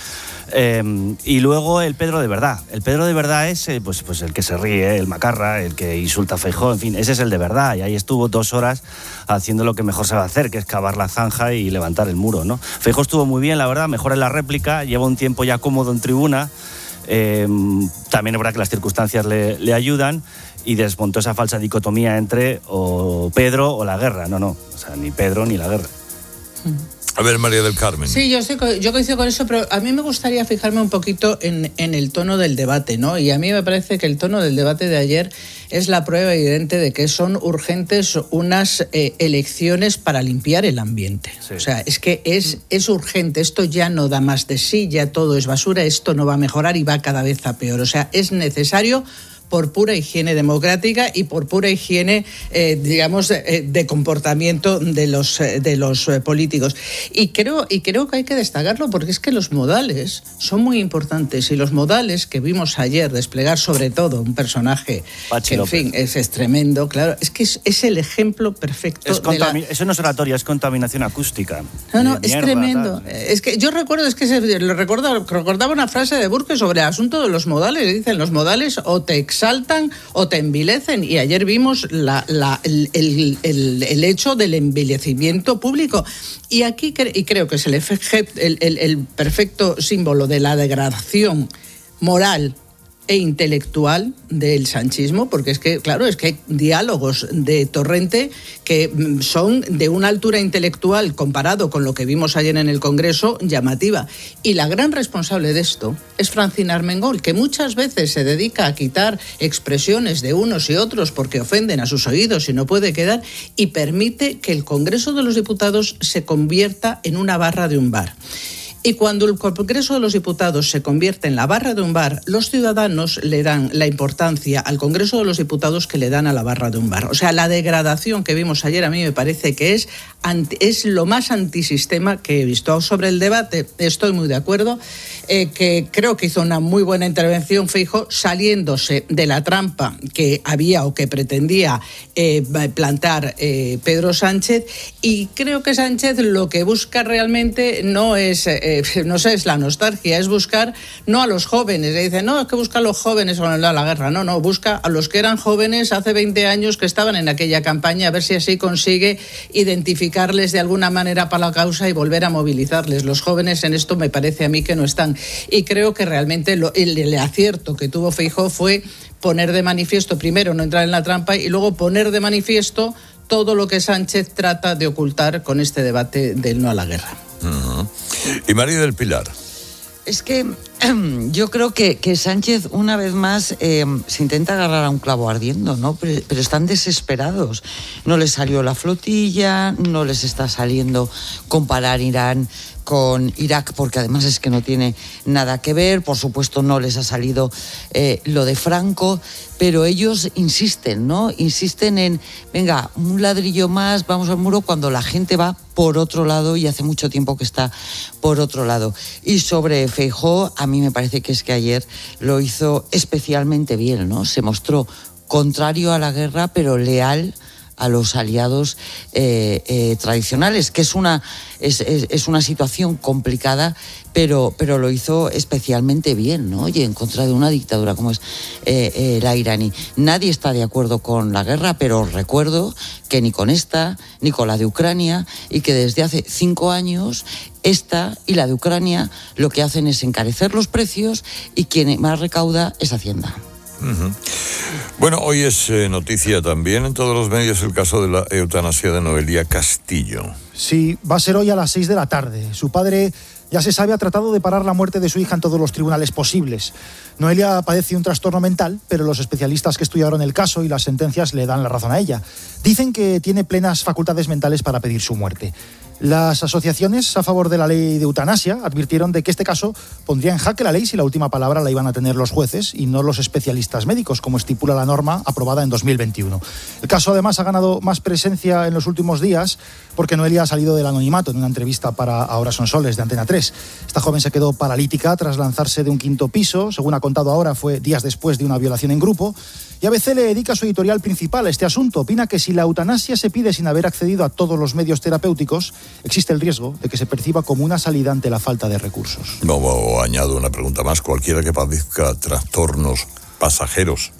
y luego el Pedro de verdad. El Pedro de verdad es pues el que se ríe, el macarra, el que insulta a Feijóo, en fin, ese es el de verdad, y ahí estuvo 2 horas haciendo lo que mejor sabe hacer, que es cavar la zanja y levantar el muro, ¿no? Feijóo estuvo muy bien, la verdad, mejor en la réplica, lleva un tiempo ya cómodo en tribuna, también es verdad que las circunstancias le ayudan, y desmontó esa falsa dicotomía entre o Pedro o la guerra. No, o sea, ni Pedro ni la guerra. A ver, María del Carmen. Sí, yo coincido con eso, pero a mí me gustaría fijarme un poquito en el tono del debate, ¿no? Y a mí me parece que el tono del debate de ayer es la prueba evidente de que son urgentes unas elecciones para limpiar el ambiente. Sí. O sea, es que es urgente, esto ya no da más de sí, ya todo es basura, esto no va a mejorar y va cada vez a peor. O sea, es necesario, por pura higiene democrática y por pura higiene, de comportamiento de los políticos. Y creo que hay que destacarlo porque es que los modales son muy importantes, y los modales que vimos ayer desplegar, sobre todo un personaje Pachi que, en López. fin, es tremendo, claro, es que es el ejemplo perfecto. Eso no es oratoria, es contaminación acústica. No, es tremendo. Es que yo recordaba una frase de Burke sobre el asunto de los modales. Dicen, los modales o te exaltan o te envilecen, y ayer vimos el hecho del envilecimiento público. Y aquí creo que es el perfecto símbolo de la degradación moral e intelectual del sanchismo, porque es que hay diálogos de Torrente que son de una altura intelectual, comparado con lo que vimos ayer en el Congreso, llamativa. Y la gran responsable de esto es Francina Armengol, que muchas veces se dedica a quitar expresiones de unos y otros porque ofenden a sus oídos y no puede quedar, y permite que el Congreso de los Diputados se convierta en una barra de un bar. Y cuando el Congreso de los Diputados se convierte en la barra de un bar, los ciudadanos le dan la importancia al Congreso de los Diputados que le dan a la barra de un bar. O sea, la degradación que vimos ayer a mí me parece que es lo más antisistema que he visto. Sobre el debate estoy muy de acuerdo, que creo que hizo una muy buena intervención Feijóo, saliéndose de la trampa que había o que pretendía plantar Pedro Sánchez, y creo que Sánchez lo que busca realmente no es la nostalgia, es buscar no a los jóvenes. Le dicen, no, es que busca a los jóvenes con la guerra. No, busca a los que eran jóvenes hace 20 años que estaban en aquella campaña, a ver si así consigue identificarles de alguna manera para la causa y volver a movilizarles. Los jóvenes en esto me parece a mí que no están. Y creo que realmente el acierto que tuvo Feijóo fue poner de manifiesto, primero no entrar en la trampa, y luego poner de manifiesto todo lo que Sánchez trata de ocultar con este debate del no a la guerra. Uh-huh. Y María del Pilar. Es que yo creo que Sánchez, una vez más, se intenta agarrar a un clavo ardiendo, ¿no? Pero están desesperados. No les salió la flotilla, no les está saliendo comparar Irán con Irak, porque además es que no tiene nada que ver. Por supuesto no les ha salido lo de Franco, pero ellos insisten, ¿no? Insisten en, venga, un ladrillo más, vamos al muro, cuando la gente va por otro lado, y hace mucho tiempo que está por otro lado. Y sobre Feijóo, a mí me parece que es que ayer lo hizo especialmente bien, ¿no? Se mostró contrario a la guerra, pero leal a los aliados tradicionales, que es una situación complicada, pero lo hizo especialmente bien, ¿no? Y en contra de una dictadura como es la iraní. Nadie está de acuerdo con la guerra, pero recuerdo que ni con esta, ni con la de Ucrania, y que desde hace 5 años esta y la de Ucrania lo que hacen es encarecer los precios, y quien más recauda es Hacienda. Uh-huh. Bueno, hoy es noticia también en todos los medios el caso de la eutanasia de Noelia Castillo. Sí, va a ser hoy a las 6 de la tarde. Su padre, ya se sabe, ha tratado de parar la muerte de su hija en todos los tribunales posibles. Noelia padece un trastorno mental, pero los especialistas que estudiaron el caso y las sentencias le dan la razón a ella. Dicen que tiene plenas facultades mentales para pedir su muerte. Las asociaciones a favor de la ley de eutanasia advirtieron de que este caso pondría en jaque la ley si la última palabra la iban a tener los jueces y no los especialistas médicos, como estipula la norma aprobada en 2021. El caso además ha ganado más presencia en los últimos días porque Noelia ha salido del anonimato en una entrevista para Ahora son soles de Antena 3. Esta joven se quedó paralítica tras lanzarse de un 5º piso. Según ha contado ahora, fue días después de una violación en grupo. Y ABC le dedica su editorial principal a este asunto. Opina que si la eutanasia se pide sin haber accedido a todos los medios terapéuticos, existe el riesgo de que se perciba como una salida ante la falta de recursos. No, añado una pregunta más. Cualquiera que padezca trastornos pasajeros,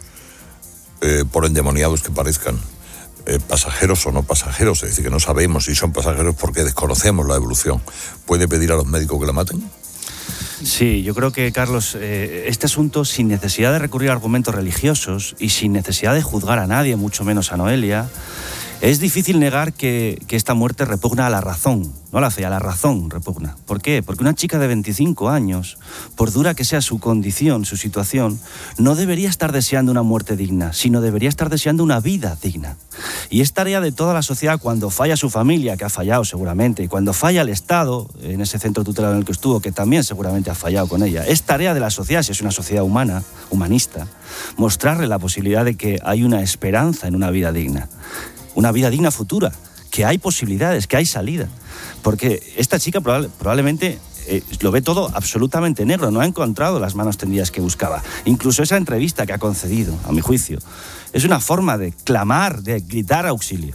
por endemoniados que parezcan, pasajeros o no pasajeros, es decir, que no sabemos si son pasajeros porque desconocemos la evolución, ¿puede pedir a los médicos que la maten? Sí, yo creo que, Carlos, este asunto, sin necesidad de recurrir a argumentos religiosos y sin necesidad de juzgar a nadie, mucho menos a Noelia, es difícil negar que esta muerte repugna a la razón, no a la fe, a la razón repugna. ¿Por qué? Porque una chica de 25 años, por dura que sea su condición, su situación, no debería estar deseando una muerte digna, sino debería estar deseando una vida digna. Y es tarea de toda la sociedad, cuando falla su familia, que ha fallado seguramente, y cuando falla el Estado, en ese centro tutelado en el que estuvo, que también seguramente ha fallado con ella, es tarea de la sociedad, si es una sociedad humana, humanista, mostrarle la posibilidad de que hay una esperanza en una vida digna. Una vida digna futura, que hay posibilidades, que hay salida. Porque esta chica probablemente lo ve todo absolutamente negro, no ha encontrado las manos tendidas que buscaba. Incluso esa entrevista que ha concedido, a mi juicio, es una forma de clamar, de gritar auxilio.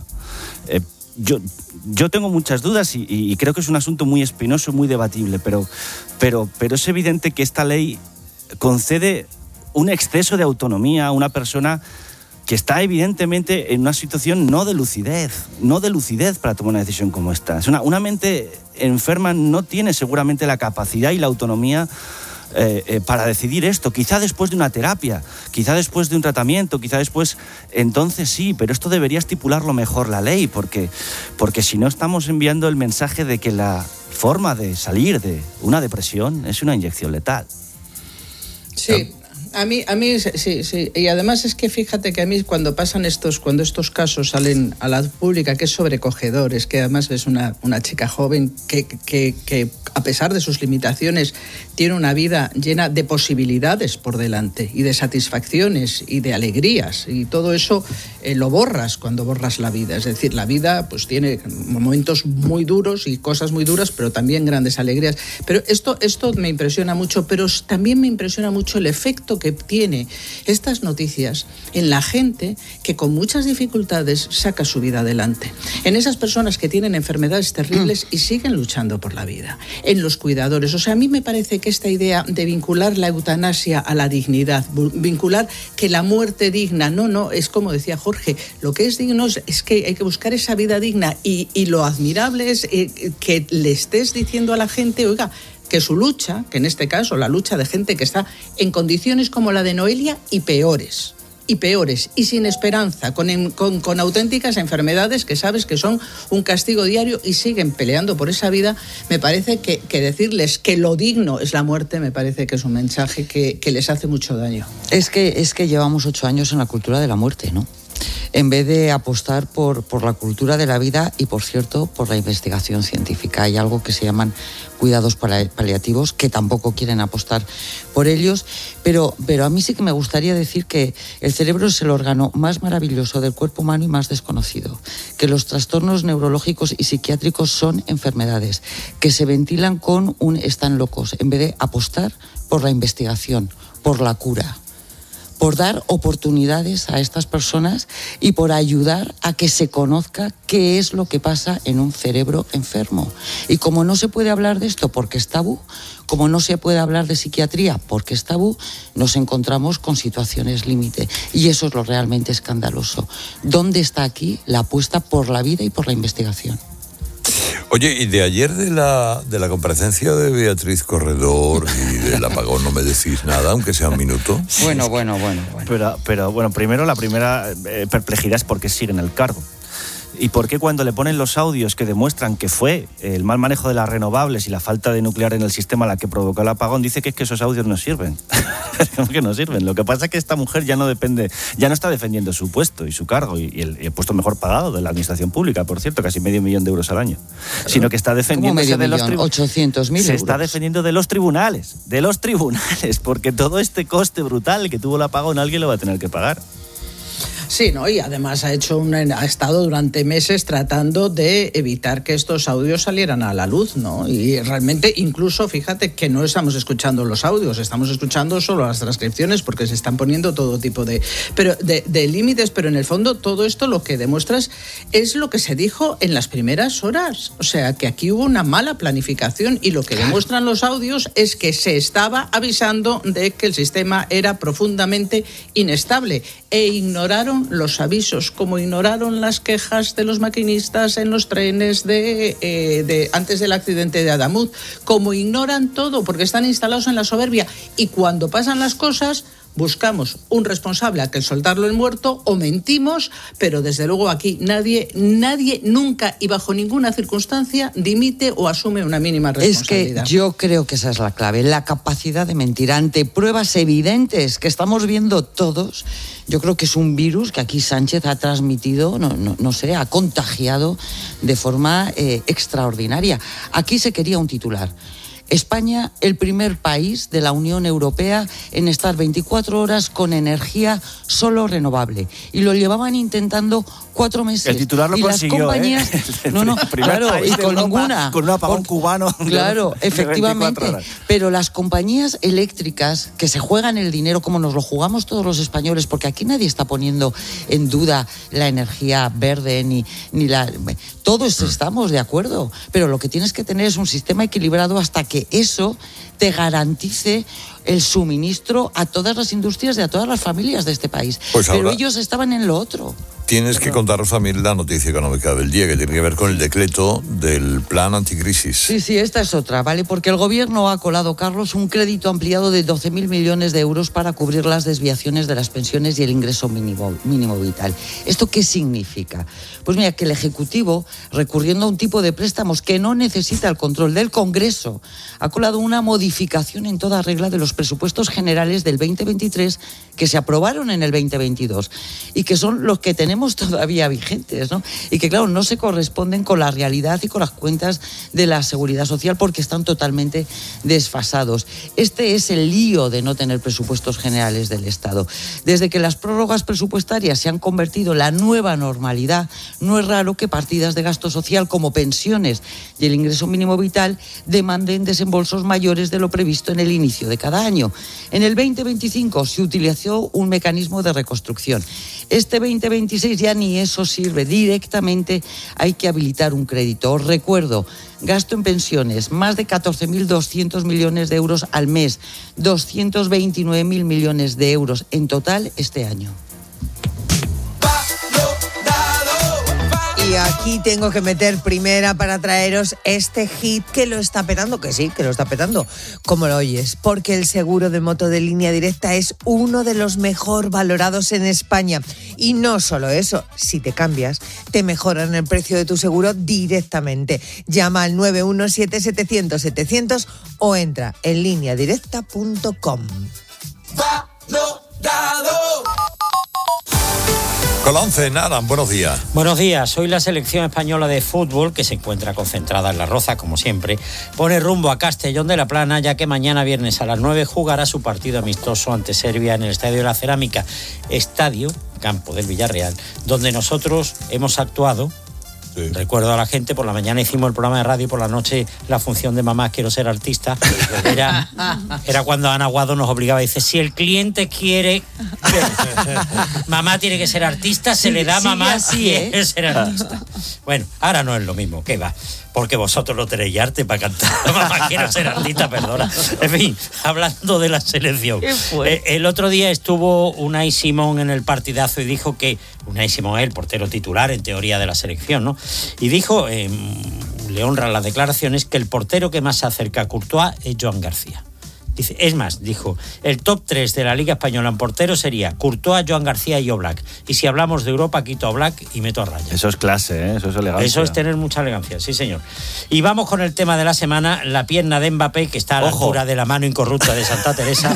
Yo tengo muchas dudas y creo que es un asunto muy espinoso, muy debatible, pero es evidente que esta ley concede un exceso de autonomía a una persona que está evidentemente en una situación no de lucidez para tomar una decisión como esta. Una mente enferma no tiene seguramente la capacidad y la autonomía para decidir esto. Quizá después de una terapia, quizá después de un tratamiento, quizá después, entonces sí, pero esto debería estipularlo mejor la ley, porque si no estamos enviando el mensaje de que la forma de salir de una depresión es una inyección letal. Sí. A mí sí. Y además es que fíjate que a mí cuando estos casos salen a la pública, que es sobrecogedor, es que además es una chica joven que a pesar de sus limitaciones tiene una vida llena de posibilidades por delante y de satisfacciones y de alegrías, y todo eso lo borras cuando borras la vida. Es decir, la vida pues tiene momentos muy duros y cosas muy duras, pero también grandes alegrías. Pero esto me impresiona mucho, pero también me impresiona mucho el efecto que tiene estas noticias en la gente que con muchas dificultades saca su vida adelante. En esas personas que tienen enfermedades terribles y siguen luchando por la vida. En los cuidadores. O sea, a mí me parece que esta idea de vincular la eutanasia a la dignidad, vincular que la muerte digna, no, es como decía Jorge, lo que es digno es que hay que buscar esa vida digna y lo admirable es que le estés diciendo a la gente, oiga, que su lucha, que en este caso la lucha de gente que está en condiciones como la de Noelia y peores, y sin esperanza, con auténticas enfermedades que sabes que son un castigo diario y siguen peleando por esa vida, me parece que decirles que lo digno es la muerte, me parece que es un mensaje que les hace mucho daño. Es que llevamos 8 años en la cultura de la muerte, ¿no? En vez de apostar por la cultura de la vida y, por cierto, por la investigación científica. Hay algo que se llaman cuidados paliativos, que tampoco quieren apostar por ellos, pero a mí sí que me gustaría decir que el cerebro es el órgano más maravilloso del cuerpo humano y más desconocido, que los trastornos neurológicos y psiquiátricos son enfermedades, que se ventilan con un están locos, en vez de apostar por la investigación, por la cura, por dar oportunidades a estas personas y por ayudar a que se conozca qué es lo que pasa en un cerebro enfermo. Y como no se puede hablar de esto porque es tabú, como no se puede hablar de psiquiatría porque es tabú, nos encontramos con situaciones límite. Y eso es lo realmente escandaloso. ¿Dónde está aquí la apuesta por la vida y por la investigación? Oye, y de ayer de la comparecencia de Beatriz Corredor y del apagón no me decís nada, aunque sea un minuto. Bueno. Pero bueno, primero la primera perplejidad es por qué sigue en el cargo. ¿Y por qué cuando le ponen los audios que demuestran que fue el mal manejo de las renovables y la falta de nuclear en el sistema la que provocó el apagón, dice que es que esos audios no sirven? ¿Cómo que no sirven? Lo que pasa es que esta mujer ya no está defendiendo su puesto y su cargo y el puesto mejor pagado de la administración pública, por cierto, casi $500,000 euros al año, sino que está defendiéndose de los tribunales. 800.000 se está defendiendo de los tribunales, porque todo este coste brutal que tuvo el apagón alguien lo va a tener que pagar. Sí, ¿no? Y además ha estado durante meses tratando de evitar que estos audios salieran a la luz, ¿no? Y realmente, incluso, fíjate que no estamos escuchando los audios, estamos escuchando solo las transcripciones porque se están poniendo todo tipo de límites, pero en el fondo todo esto lo que demuestras es lo que se dijo en las primeras horas. O sea, que aquí hubo una mala planificación y lo que demuestran los audios es que se estaba avisando de que el sistema era profundamente inestable. e ignoraron los avisos, como ignoraron las quejas de los maquinistas en los trenes antes del accidente de Adamuz, como ignoran todo porque están instalados en la soberbia, y cuando pasan las cosas buscamos un responsable a que soltarlo el muerto o mentimos, pero desde luego aquí nadie nunca y bajo ninguna circunstancia dimite o asume una mínima responsabilidad. Es que yo creo que esa es la clave, la capacidad de mentir ante pruebas evidentes que estamos viendo todos. Yo creo que es un virus que aquí Sánchez ha transmitido, no sé, ha contagiado de forma extraordinaria. Aquí se quería un titular. España, el primer país de la Unión Europea en estar 24 horas con energía solo renovable. Y lo llevaban intentando 4 meses. El titular lo consiguió, las compañías, claro, y con ninguna. Con un apagón cubano. Claro, efectivamente. Pero las compañías eléctricas que se juegan el dinero como nos lo jugamos todos los españoles, porque aquí nadie está poniendo en duda la energía verde ni la... Todos estamos de acuerdo, pero lo que tienes que tener es un sistema equilibrado hasta que eso te garantice el suministro a todas las industrias y a todas las familias de este país. Pues pero ahora ellos estaban en lo otro. Tienes que contaros también la noticia económica del día, que tiene que ver con el decreto del plan anticrisis. Sí, esta es otra, ¿vale? Porque el gobierno ha colado, Carlos, un crédito ampliado de 12.000 millones de euros para cubrir las desviaciones de las pensiones y el ingreso mínimo vital. ¿Esto qué significa? Pues mira, que el Ejecutivo, recurriendo a un tipo de préstamos que no necesita el control del Congreso, ha colado una modificación en toda regla de los presupuestos generales del 2023 que se aprobaron en el 2022 y que son los que tenemos todavía vigentes, ¿no? Y que, claro, no se corresponden con la realidad y con las cuentas de la Seguridad Social porque están totalmente desfasados. Este es el lío de no tener presupuestos generales del Estado. Desde que las prórrogas presupuestarias se han convertido en la nueva normalidad, no es raro que partidas de gasto social como pensiones y el ingreso mínimo vital demanden desembolsos mayores de lo previsto en el inicio de cada año. En el 2025 se utilizó un mecanismo de reconstrucción. Este 2026 ya ni eso sirve. Directamente hay que habilitar un crédito. Os recuerdo, gasto en pensiones, más de 14.200 millones de euros al mes, 229.000 millones de euros en total este año. Y aquí tengo que meter primera para traeros este hit que lo está petando, que sí, que lo está petando, como lo oyes, porque el seguro de moto de Línea Directa es uno de los mejor valorados en España. Y no solo eso, si te cambias, te mejoran el precio de tu seguro directamente. Llama al 917-700-700 o entra en lineadirecta.com. Con la 11, Nara, buenos días. Buenos días. Hoy la selección española de fútbol, que se encuentra concentrada en La Roza, como siempre, pone rumbo a Castellón de la Plana, ya que mañana viernes a las 9 jugará su partido amistoso ante Serbia en el Estadio de la Cerámica, campo del Villarreal, donde nosotros hemos actuado. Sí. Recuerdo a la gente, por la mañana hicimos el programa de radio, por la noche la función de Mamá Quiero Ser Artista. Era cuando Ana Guado nos obligaba, dice, si el cliente quiere, mamá tiene que ser artista, se le da mamá así, quiere ser artista. Bueno, ahora no es lo mismo, ¿qué va? Porque vosotros no tenéis arte para cantar. Mamá Quiero Ser Artista, perdona. En fin, hablando de la selección. El otro día estuvo Unai Simón en el partidazo y dijo que Unai Simón es el portero titular, en teoría, de la selección, ¿no? Y dijo, le honran las declaraciones, que el portero que más se acerca a Courtois es Joan García. Dice, es más, dijo, el top 3 de la Liga Española en porteros sería Courtois, Joan García y Oblak. Y si hablamos de Europa, quito a Oblak y meto a Raya. Eso es clase, eso es elegancia. Eso es tener mucha elegancia, sí señor. Y vamos con el tema de la semana, la pierna de Mbappé, que está a la altura de la mano incorrupta de Santa Teresa.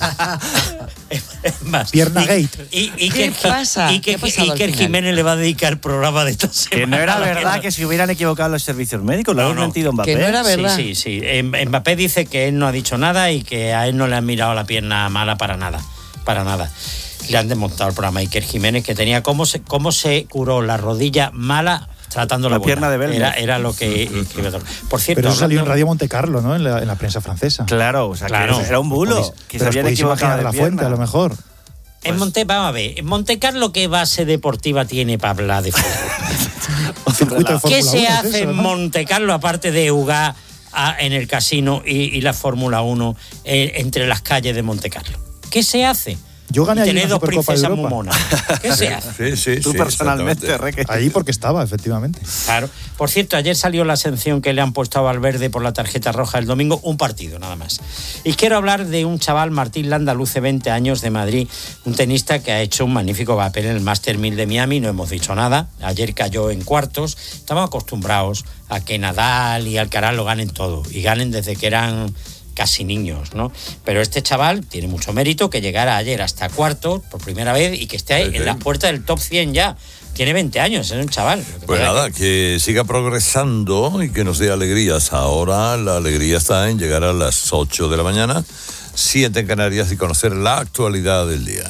Más. Pierna gate. ¿Qué pasa? Iker Jiménez le va a dedicar el programa de esta semana. Que no era verdad que se hubieran equivocado los servicios médicos, lo han mentido Mbappé. Que no era verdad. Sí. Mbappé dice que él no ha dicho nada y que a él no le han mirado la pierna mala para nada. Le han desmontado el programa a Iker Jiménez, que tenía cómo se curó la rodilla mala tratando la pierna de Belmez. Era lo que... Por cierto, pero eso salió en Radio Monte Carlo, ¿no? En la prensa francesa. Claro, o sea, claro. Que era un bulo. Que se habían equivocado de la fuente, a lo mejor. Vamos a ver, en Monte Carlo, ¿qué base deportiva tiene para hablar de fútbol? ¿Qué se hace en Monte Carlo aparte de jugar en el casino y la Fórmula 1 entre las calles de Monte Carlo? ¿Qué se hace? Yo gané allí tenéis una dos Supercopa de princesas muy Europa. monas. ¿Qué se hace? Sí, Tú personalmente, Reque. Allí porque estaba, efectivamente. Claro. Por cierto, ayer salió la sanción que le han puesto a Valverde por la tarjeta roja el domingo, un partido nada más. Y quiero hablar de un chaval, Martín Landa, luce 20 años, de Madrid, un tenista que ha hecho un magnífico papel en el Master 1000 de Miami, no hemos dicho nada. Ayer cayó en cuartos. Estamos acostumbrados a que Nadal y Alcaraz lo ganen todo, y ganen desde que eran casi niños, ¿no? Pero este chaval tiene mucho mérito, que llegara ayer hasta cuartos por primera vez y que esté ahí en las puertas del top 100 ya. Tiene 20 años, es un chaval. Pues nada, que siga progresando y que nos dé alegrías. Ahora la alegría está en llegar a las 8 de la mañana, 7 en Canarias, y conocer la actualidad del día.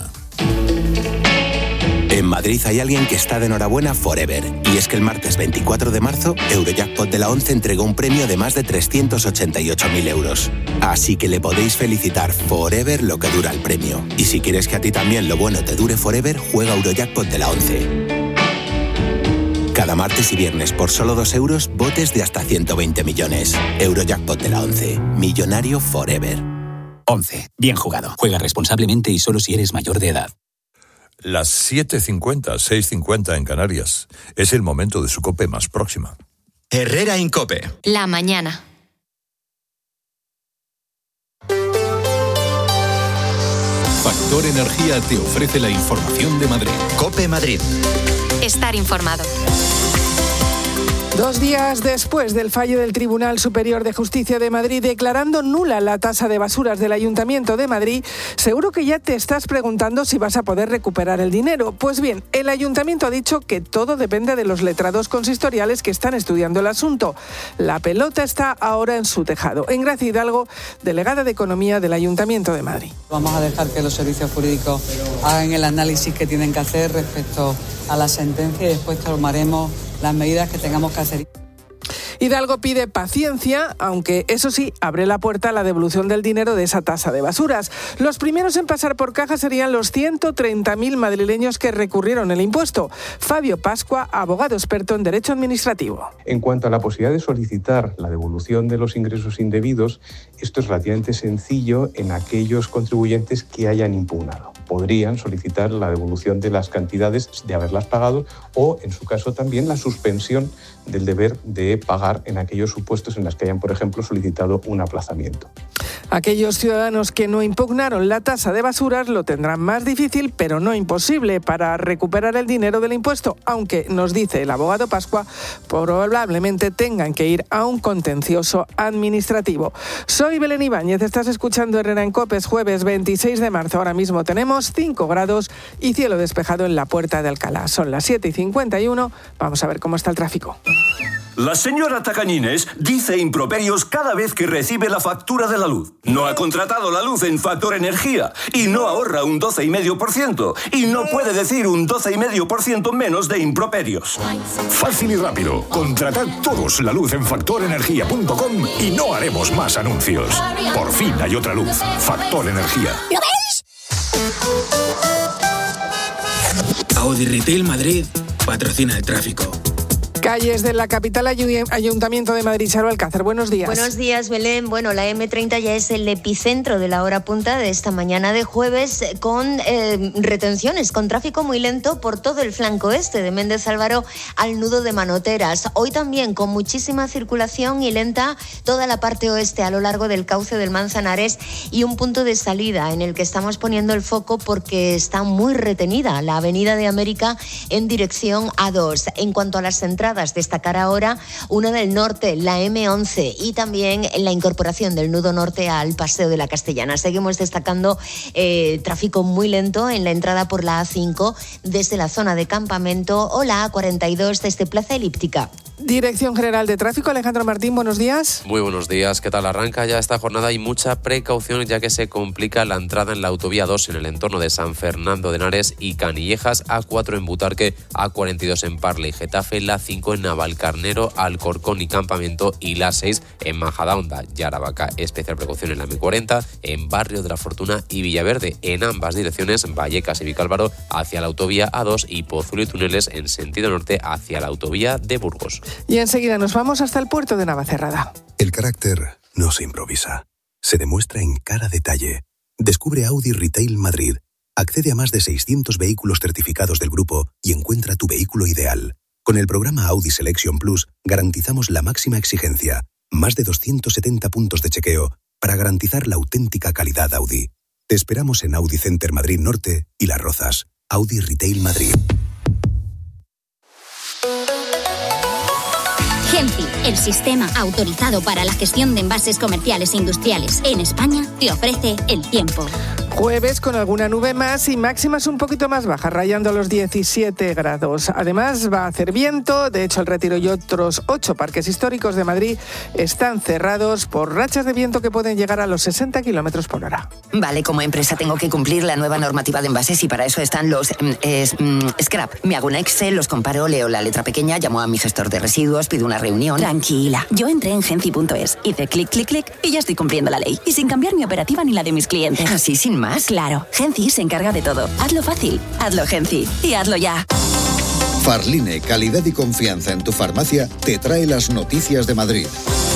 En Madrid hay alguien que está de enhorabuena forever. Y es que el martes 24 de marzo, Eurojackpot de la 11 entregó un premio de más de 388.000 euros. Así que le podéis felicitar forever lo que dura el premio. Y si quieres que a ti también lo bueno te dure forever, juega Eurojackpot de la 11. Cada martes y viernes por solo 2 euros, botes de hasta 120 millones. Eurojackpot de la 11. Millonario forever. 11. Bien jugado. Juega responsablemente y solo si eres mayor de edad. Las 7:50, 6:50 en Canarias. Es el momento de su COPE más próxima. Herrera Incope. La mañana. Factor Energía te ofrece la información de Madrid. COPE Madrid. Estar informado. 2 días después del fallo del Tribunal Superior de Justicia de Madrid declarando nula la tasa de basuras del Ayuntamiento de Madrid, seguro que ya te estás preguntando si vas a poder recuperar el dinero. Pues bien, el Ayuntamiento ha dicho que todo depende de los letrados consistoriales que están estudiando el asunto. La pelota está ahora en su tejado. Engracia Hidalgo, delegada de Economía del Ayuntamiento de Madrid. Vamos a dejar que los servicios jurídicos hagan el análisis que tienen que hacer respecto a la sentencia y después tomaremos las medidas que tengamos que hacer. Hidalgo pide paciencia, aunque eso sí, abre la puerta a la devolución del dinero de esa tasa de basuras. Los primeros en pasar por caja serían los 130.000 madrileños que recurrieron el impuesto. Fabio Pascua, abogado experto en Derecho Administrativo. En cuanto a la posibilidad de solicitar la devolución de los ingresos indebidos, esto es relativamente sencillo en aquellos contribuyentes que hayan impugnado. Podrían solicitar la devolución de las cantidades de haberlas pagado o, en su caso, también la suspensión del deber de pagar en aquellos supuestos en los que hayan, por ejemplo, solicitado un aplazamiento. Aquellos ciudadanos que no impugnaron la tasa de basuras lo tendrán más difícil, pero no imposible, para recuperar el dinero del impuesto, aunque, nos dice el abogado Pascua, probablemente tengan que ir a un contencioso administrativo. Soy Belén Ibáñez, estás escuchando Herrera en COPE, es jueves 26 de marzo. Ahora mismo tenemos 5 grados y cielo despejado en la Puerta de Alcalá. Son las 7:51, vamos a ver cómo está el tráfico. La señora Tacañines dice improperios cada vez que recibe la factura de la luz. No ha contratado la luz en Factor Energía y no ahorra un 12,5% y no puede decir un 12,5% menos de improperios. Fácil y rápido. Contratad todos la luz en factorenergia.com y no haremos más anuncios. Por fin hay otra luz. Factor Energía. ¿Lo veis? Audi Retail Madrid patrocina el tráfico. Calles de la capital Ayuntamiento de Madrid. Charo Alcácer, buenos días. Buenos días, Belén. Bueno, la M30 ya es el epicentro de la hora punta de esta mañana de jueves, con retenciones, con tráfico muy lento por todo el flanco este, de Méndez Álvaro al nudo de Manoteras. Hoy también con muchísima circulación y lenta toda la parte oeste a lo largo del cauce del Manzanares, y un punto de salida en el que estamos poniendo el foco porque está muy retenida la Avenida de América en dirección A2. En cuanto a las entradas, destacar ahora una del norte, la M11, y también la incorporación del nudo norte al Paseo de la Castellana. Seguimos destacando tráfico muy lento en la entrada por la A5 desde la zona de Campamento o la A42 desde Plaza Elíptica. Dirección General de Tráfico, Alejandro Martín, buenos días. Muy buenos días, ¿qué tal? Arranca ya esta jornada y mucha precaución, ya que se complica la entrada en la autovía 2 en el entorno de San Fernando de Henares y Canillejas, A4 en Butarque, A42 en Parla y Getafe, la 5 en Navalcarnero, Alcorcón y Campamento, y la 6 en Majadahonda y Aravaca. Especial precaución en la M40, en Barrio de la Fortuna y Villaverde, en ambas direcciones, Vallecas y Vicálvaro hacia la autovía A2 y Pozuelo y Túneles en sentido norte hacia la autovía de Burgos. Y enseguida nos vamos hasta el puerto de Navacerrada. El carácter no se improvisa, se demuestra en cada detalle. Descubre Audi Retail Madrid. Accede a más de 600 vehículos certificados del grupo y encuentra tu vehículo ideal. Con el programa Audi Selection Plus garantizamos la máxima exigencia, más de 270 puntos de chequeo para garantizar la auténtica calidad Audi. Te esperamos en Audi Center Madrid Norte y Las Rozas. Audi Retail Madrid. Genci, el sistema autorizado para la gestión de envases comerciales e industriales en España, te ofrece el tiempo. Jueves con alguna nube más y máximas un poquito más bajas, rayando los 17 grados. Además va a hacer viento, de hecho el Retiro y otros 8 parques históricos de Madrid están cerrados por rachas de viento que pueden llegar a los 60 kilómetros por hora. Vale, como empresa tengo que cumplir la nueva normativa de envases y para eso están los scrap. Me hago un Excel, los comparo, leo la letra pequeña, llamo a mi gestor de residuos, pido una reunión. Tranquila, yo entré en genci.es, hice clic, clic, clic y ya estoy cumpliendo la ley. Y sin cambiar mi operativa ni la de mis clientes. Así sin más. Claro, Genci se encarga de todo. Hazlo fácil, hazlo Genci y hazlo ya. Farline, calidad y confianza en tu farmacia, te trae las noticias de Madrid.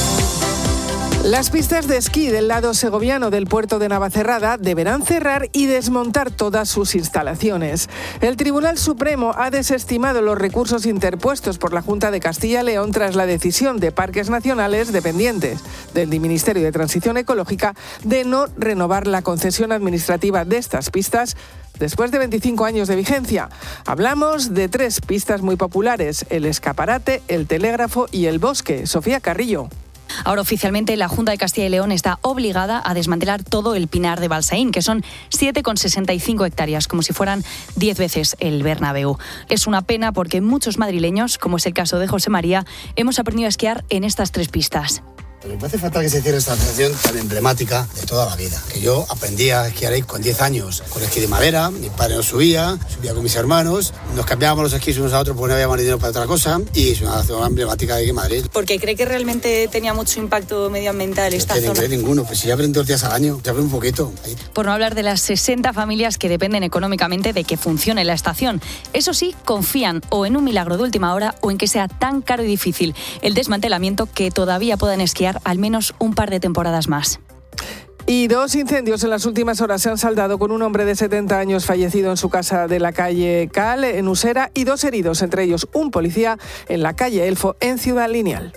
Las pistas de esquí del lado segoviano del puerto de Navacerrada deberán cerrar y desmontar todas sus instalaciones. El Tribunal Supremo ha desestimado los recursos interpuestos por la Junta de Castilla y León tras la decisión de Parques Nacionales dependientes del Ministerio de Transición Ecológica de no renovar la concesión administrativa de estas pistas después de 25 años de vigencia. Hablamos de 3 pistas muy populares: el Escaparate, el Telégrafo y el Bosque. Sofía Carrillo. Ahora oficialmente la Junta de Castilla y León está obligada a desmantelar todo el Pinar de Balsaín, que son 7,65 hectáreas, como si fueran 10 veces el Bernabéu. Es una pena porque muchos madrileños, como es el caso de José María, hemos aprendido a esquiar en estas 3 pistas. Me parece fatal que se cierre esta asociación tan emblemática de toda la vida. Que yo aprendí a esquiar ahí con 10 años, con esquí de madera, mi padre nos subía con mis hermanos, nos cambiábamos los esquís unos a otros porque no habíamos dinero para otra cosa y es una zona emblemática de Madrid. ¿Porque cree que realmente tenía mucho impacto medioambiental esta zona? No cree ninguno, pues si ya aprenden 2 días al año, ya aprende un poquito. Ahí. Por no hablar de las 60 familias que dependen económicamente de que funcione la estación. Eso sí, confían o en un milagro de última hora o en que sea tan caro y difícil el desmantelamiento que todavía puedan esquiar al menos un par de temporadas más. Y 2 incendios en las últimas horas se han saldado con un hombre de 70 años fallecido en su casa de la calle Cal, en Usera, y 2 heridos, entre ellos un policía en la calle Elfo, en Ciudad Lineal.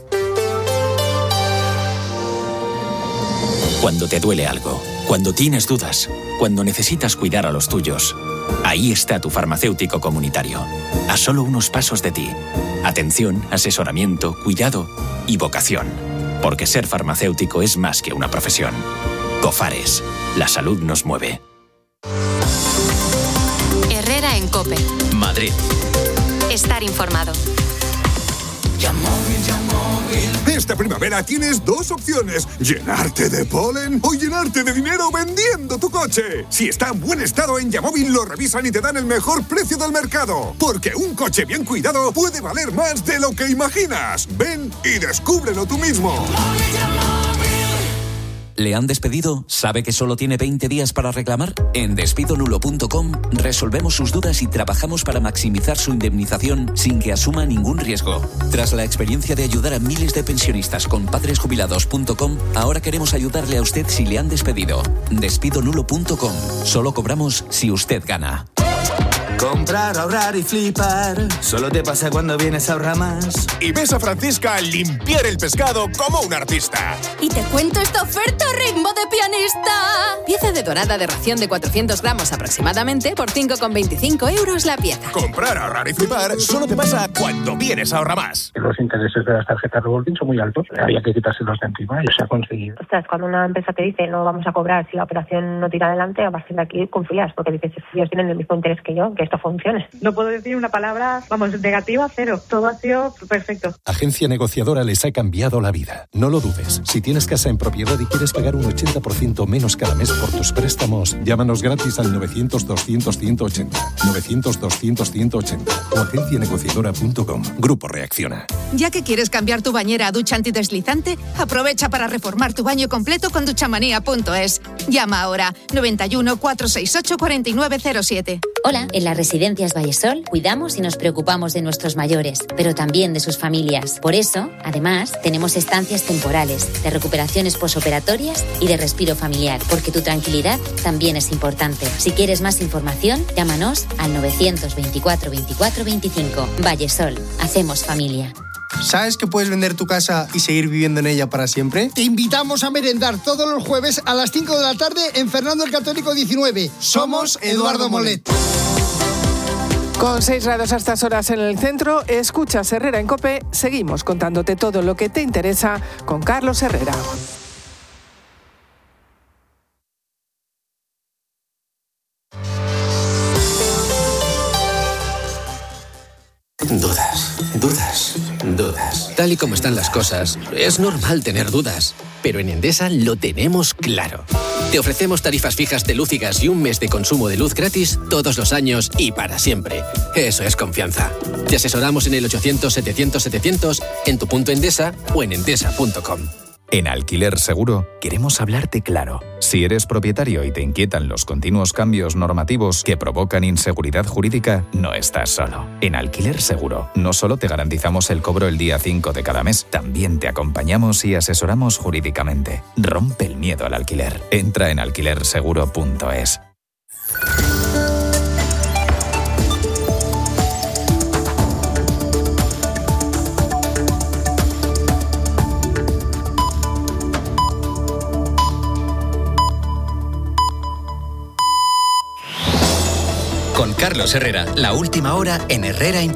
Cuando te duele algo, cuando tienes dudas, cuando necesitas cuidar a los tuyos, ahí está tu farmacéutico comunitario, a solo unos pasos de ti. Atención, asesoramiento, cuidado y vocación. Porque ser farmacéutico es más que una profesión. Cofares, la salud nos mueve. Herrera en COPE. Madrid. Estar informado. Esta primavera tienes 2 opciones: llenarte de polen o llenarte de dinero vendiendo tu coche. Si está en buen estado, en Yamóvil lo revisan y te dan el mejor precio del mercado. Porque un coche bien cuidado puede valer más de lo que imaginas. Ven y descúbrelo tú mismo. ¿Le han despedido? ¿Sabe que solo tiene 20 días para reclamar? En despidonulo.com resolvemos sus dudas y trabajamos para maximizar su indemnización sin que asuma ningún riesgo. Tras la experiencia de ayudar a miles de pensionistas con padresjubilados.com, ahora queremos ayudarle a usted si le han despedido. Despidonulo.com. Solo cobramos si usted gana. Comprar, ahorrar y flipar. Solo te pasa cuando vienes a Ahorra Más. Y ves a Francisca limpiar el pescado como un artista. Y te cuento esta oferta ritmo de pianista. Pieza de dorada de ración de 400 gramos aproximadamente por 5,25 euros la pieza. Comprar, ahorrar y flipar solo te pasa cuando vienes a Ahorra Más. Los intereses de las tarjetas revolving son muy altos. Había que quitárselos de encima y se ha conseguido. Ostras, cuando una empresa te dice no vamos a cobrar si la operación no tira adelante, a partir de aquí confías porque dices ellos tienen el mismo interés que yo, que esto funcione. No puedo decir una palabra, negativa, 0. Todo ha sido perfecto. Agencia Negociadora les ha cambiado la vida. No lo dudes. Si tienes casa en propiedad y quieres pagar un 80% menos cada mes por tus préstamos, llámanos gratis al 900-200-180. 900-200-180 o agencianegociadora.com. Grupo Reacciona. Ya que quieres cambiar tu bañera a ducha antideslizante, aprovecha para reformar tu baño completo con duchamanía.es. Llama ahora 91 468 4907. Hola, en las residencias Vallesol cuidamos y nos preocupamos de nuestros mayores, pero también de sus familias. Por eso, además, tenemos estancias temporales, de recuperaciones posoperatorias y de respiro familiar, porque tu tranquilidad también es importante. Si quieres más información, llámanos al 924 24 25. Vallesol, hacemos familia. ¿Sabes que puedes vender tu casa y seguir viviendo en ella para siempre? Te invitamos a merendar todos los jueves a las 5 de la tarde en Fernando el Católico 19. Somos Eduardo Molet. Con 6 grados a estas horas en el centro, escuchas Herrera en COPE. Seguimos contándote todo lo que te interesa con Carlos Herrera. Dudas. Tal y como están las cosas, es normal tener dudas. Pero en Endesa lo tenemos claro. Te ofrecemos tarifas fijas de luz y gas y un mes de consumo de luz gratis todos los años y para siempre. Eso es confianza. Te asesoramos en el 800-700-700, en tu punto Endesa o en endesa.com. En Alquiler Seguro queremos hablarte claro. Si eres propietario y te inquietan los continuos cambios normativos que provocan inseguridad jurídica, no estás solo. En Alquiler Seguro no solo te garantizamos el cobro el día 5 de cada mes, también te acompañamos y asesoramos jurídicamente. Rompe el miedo al alquiler. Entra en alquilerseguro.es. Con Carlos Herrera, la última hora en Herrera